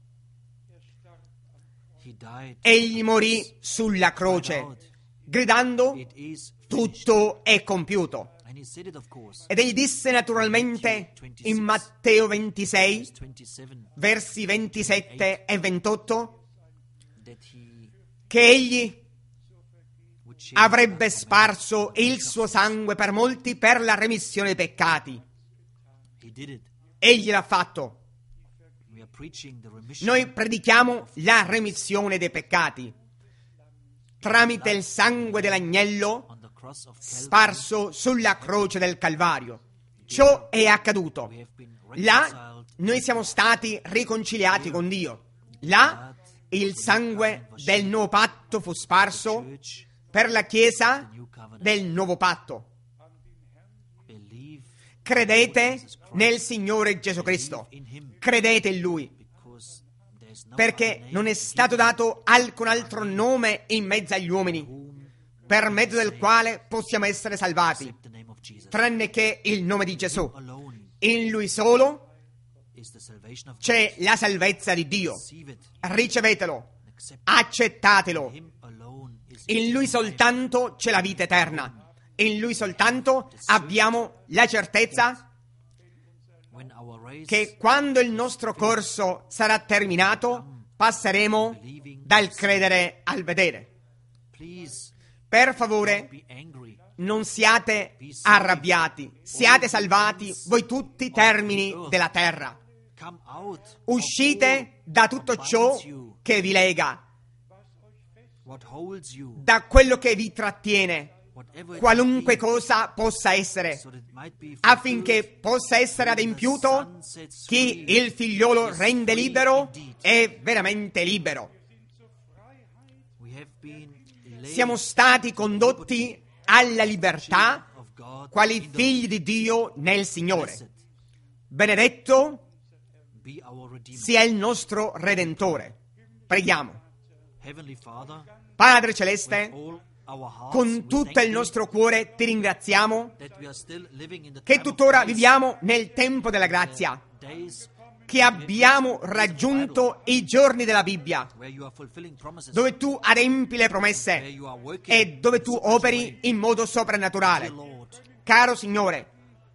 Speaker 1: Egli morì sulla croce, gridando: tutto è compiuto. Ed egli disse naturalmente in Matteo ventisei, versi ventisette e ventotto, che egli avrebbe sparso il suo sangue per molti per la remissione dei peccati. Egli l'ha fatto. Noi predichiamo la remissione dei peccati tramite il sangue dell'agnello sparso sulla croce del Calvario. Ciò è accaduto. Là noi siamo stati riconciliati con Dio. Là il sangue del nuovo patto fu sparso per la Chiesa del nuovo patto. Credete nel Signore Gesù Cristo. Credete in Lui. Perché non è stato dato alcun altro nome in mezzo agli uomini per mezzo del quale possiamo essere salvati, tranne che il nome di Gesù. In Lui solo c'è la salvezza di Dio. Ricevetelo, accettatelo. In Lui soltanto c'è la vita eterna. In Lui soltanto abbiamo la certezza che quando il nostro corso sarà terminato passeremo dal credere al vedere. Per favore, non siate arrabbiati, siate salvati voi tutti i termini della terra. Uscite da tutto ciò che vi lega, da quello che vi trattiene, qualunque cosa possa essere, affinché possa essere adempiuto. Chi il figliolo rende libero è veramente libero. Siamo stati condotti alla libertà quali figli di Dio nel Signore. Benedetto sia il nostro Redentore. Preghiamo. Padre Celeste, con tutto il nostro cuore ti ringraziamo che tuttora viviamo nel tempo della grazia, che abbiamo raggiunto i giorni della Bibbia, dove tu adempi le promesse e dove tu operi in modo soprannaturale. Caro Signore,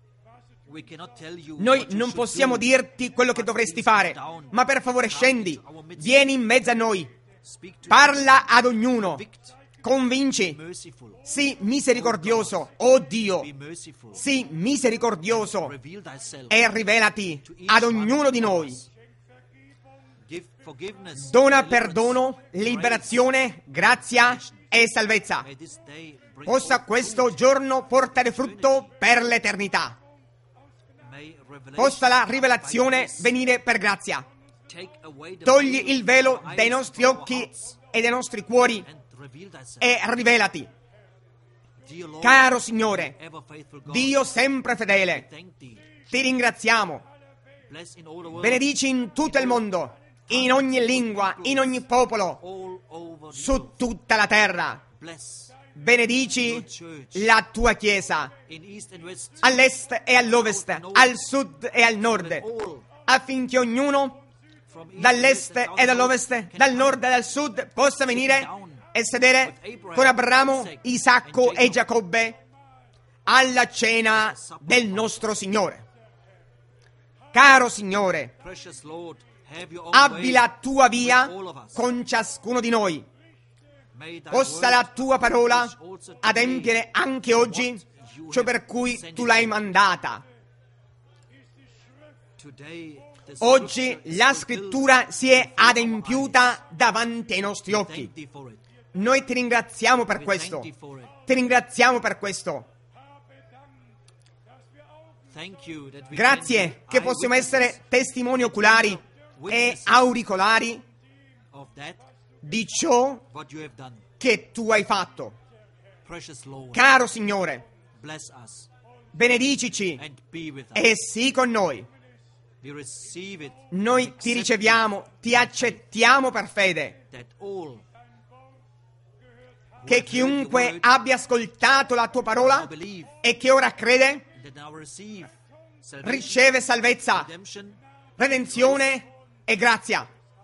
Speaker 1: noi non possiamo dirti quello che dovresti fare, ma per favore scendi, vieni in mezzo a noi, parla ad ognuno, convinci, sii misericordioso, oh Dio, sii misericordioso e rivelati ad ognuno di noi. dona perdono, liberazione, grazia e salvezza. Possa questo giorno portare frutto per l'eternità. Possa la rivelazione venire per grazia. Togli il velo dai nostri occhi e dai nostri cuori e rivelati. Caro Signore, Dio sempre fedele, ti ringraziamo. Benedici in tutto il mondo, in ogni lingua, in ogni popolo, su tutta la terra. Benedici la tua Chiesa, all'est e all'ovest, al sud e al nord, affinché ognuno dall'est e dall'ovest, dal nord e dal sud possa venire e sedere con Abramo, Isacco e Giacobbe alla cena del nostro Signore. Caro Signore, abbi la tua via con ciascuno di noi. Possa la tua parola adempiere anche oggi ciò per cui tu l'hai mandata. Oggi la scrittura si è adempiuta davanti ai nostri occhi. Noi ti ringraziamo per questo. Ti ringraziamo per questo. Grazie che possiamo essere testimoni oculari e auricolari di ciò che tu hai fatto. Caro Signore, benedicici e sii con noi. Noi ti riceviamo, ti accettiamo per fede. Che chiunque abbia ascoltato la tua parola e che ora crede riceve salvezza, redenzione e grazia.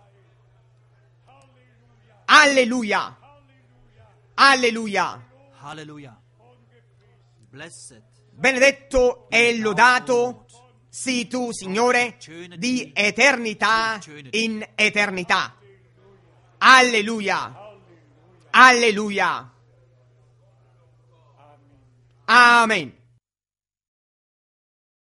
Speaker 1: Alleluia! Alleluia!
Speaker 3: Hallelujah. Blessed.
Speaker 1: Benedetto e lodato sii tu, Signore, di eternità in eternità. Alleluia! Alleluia! Amen.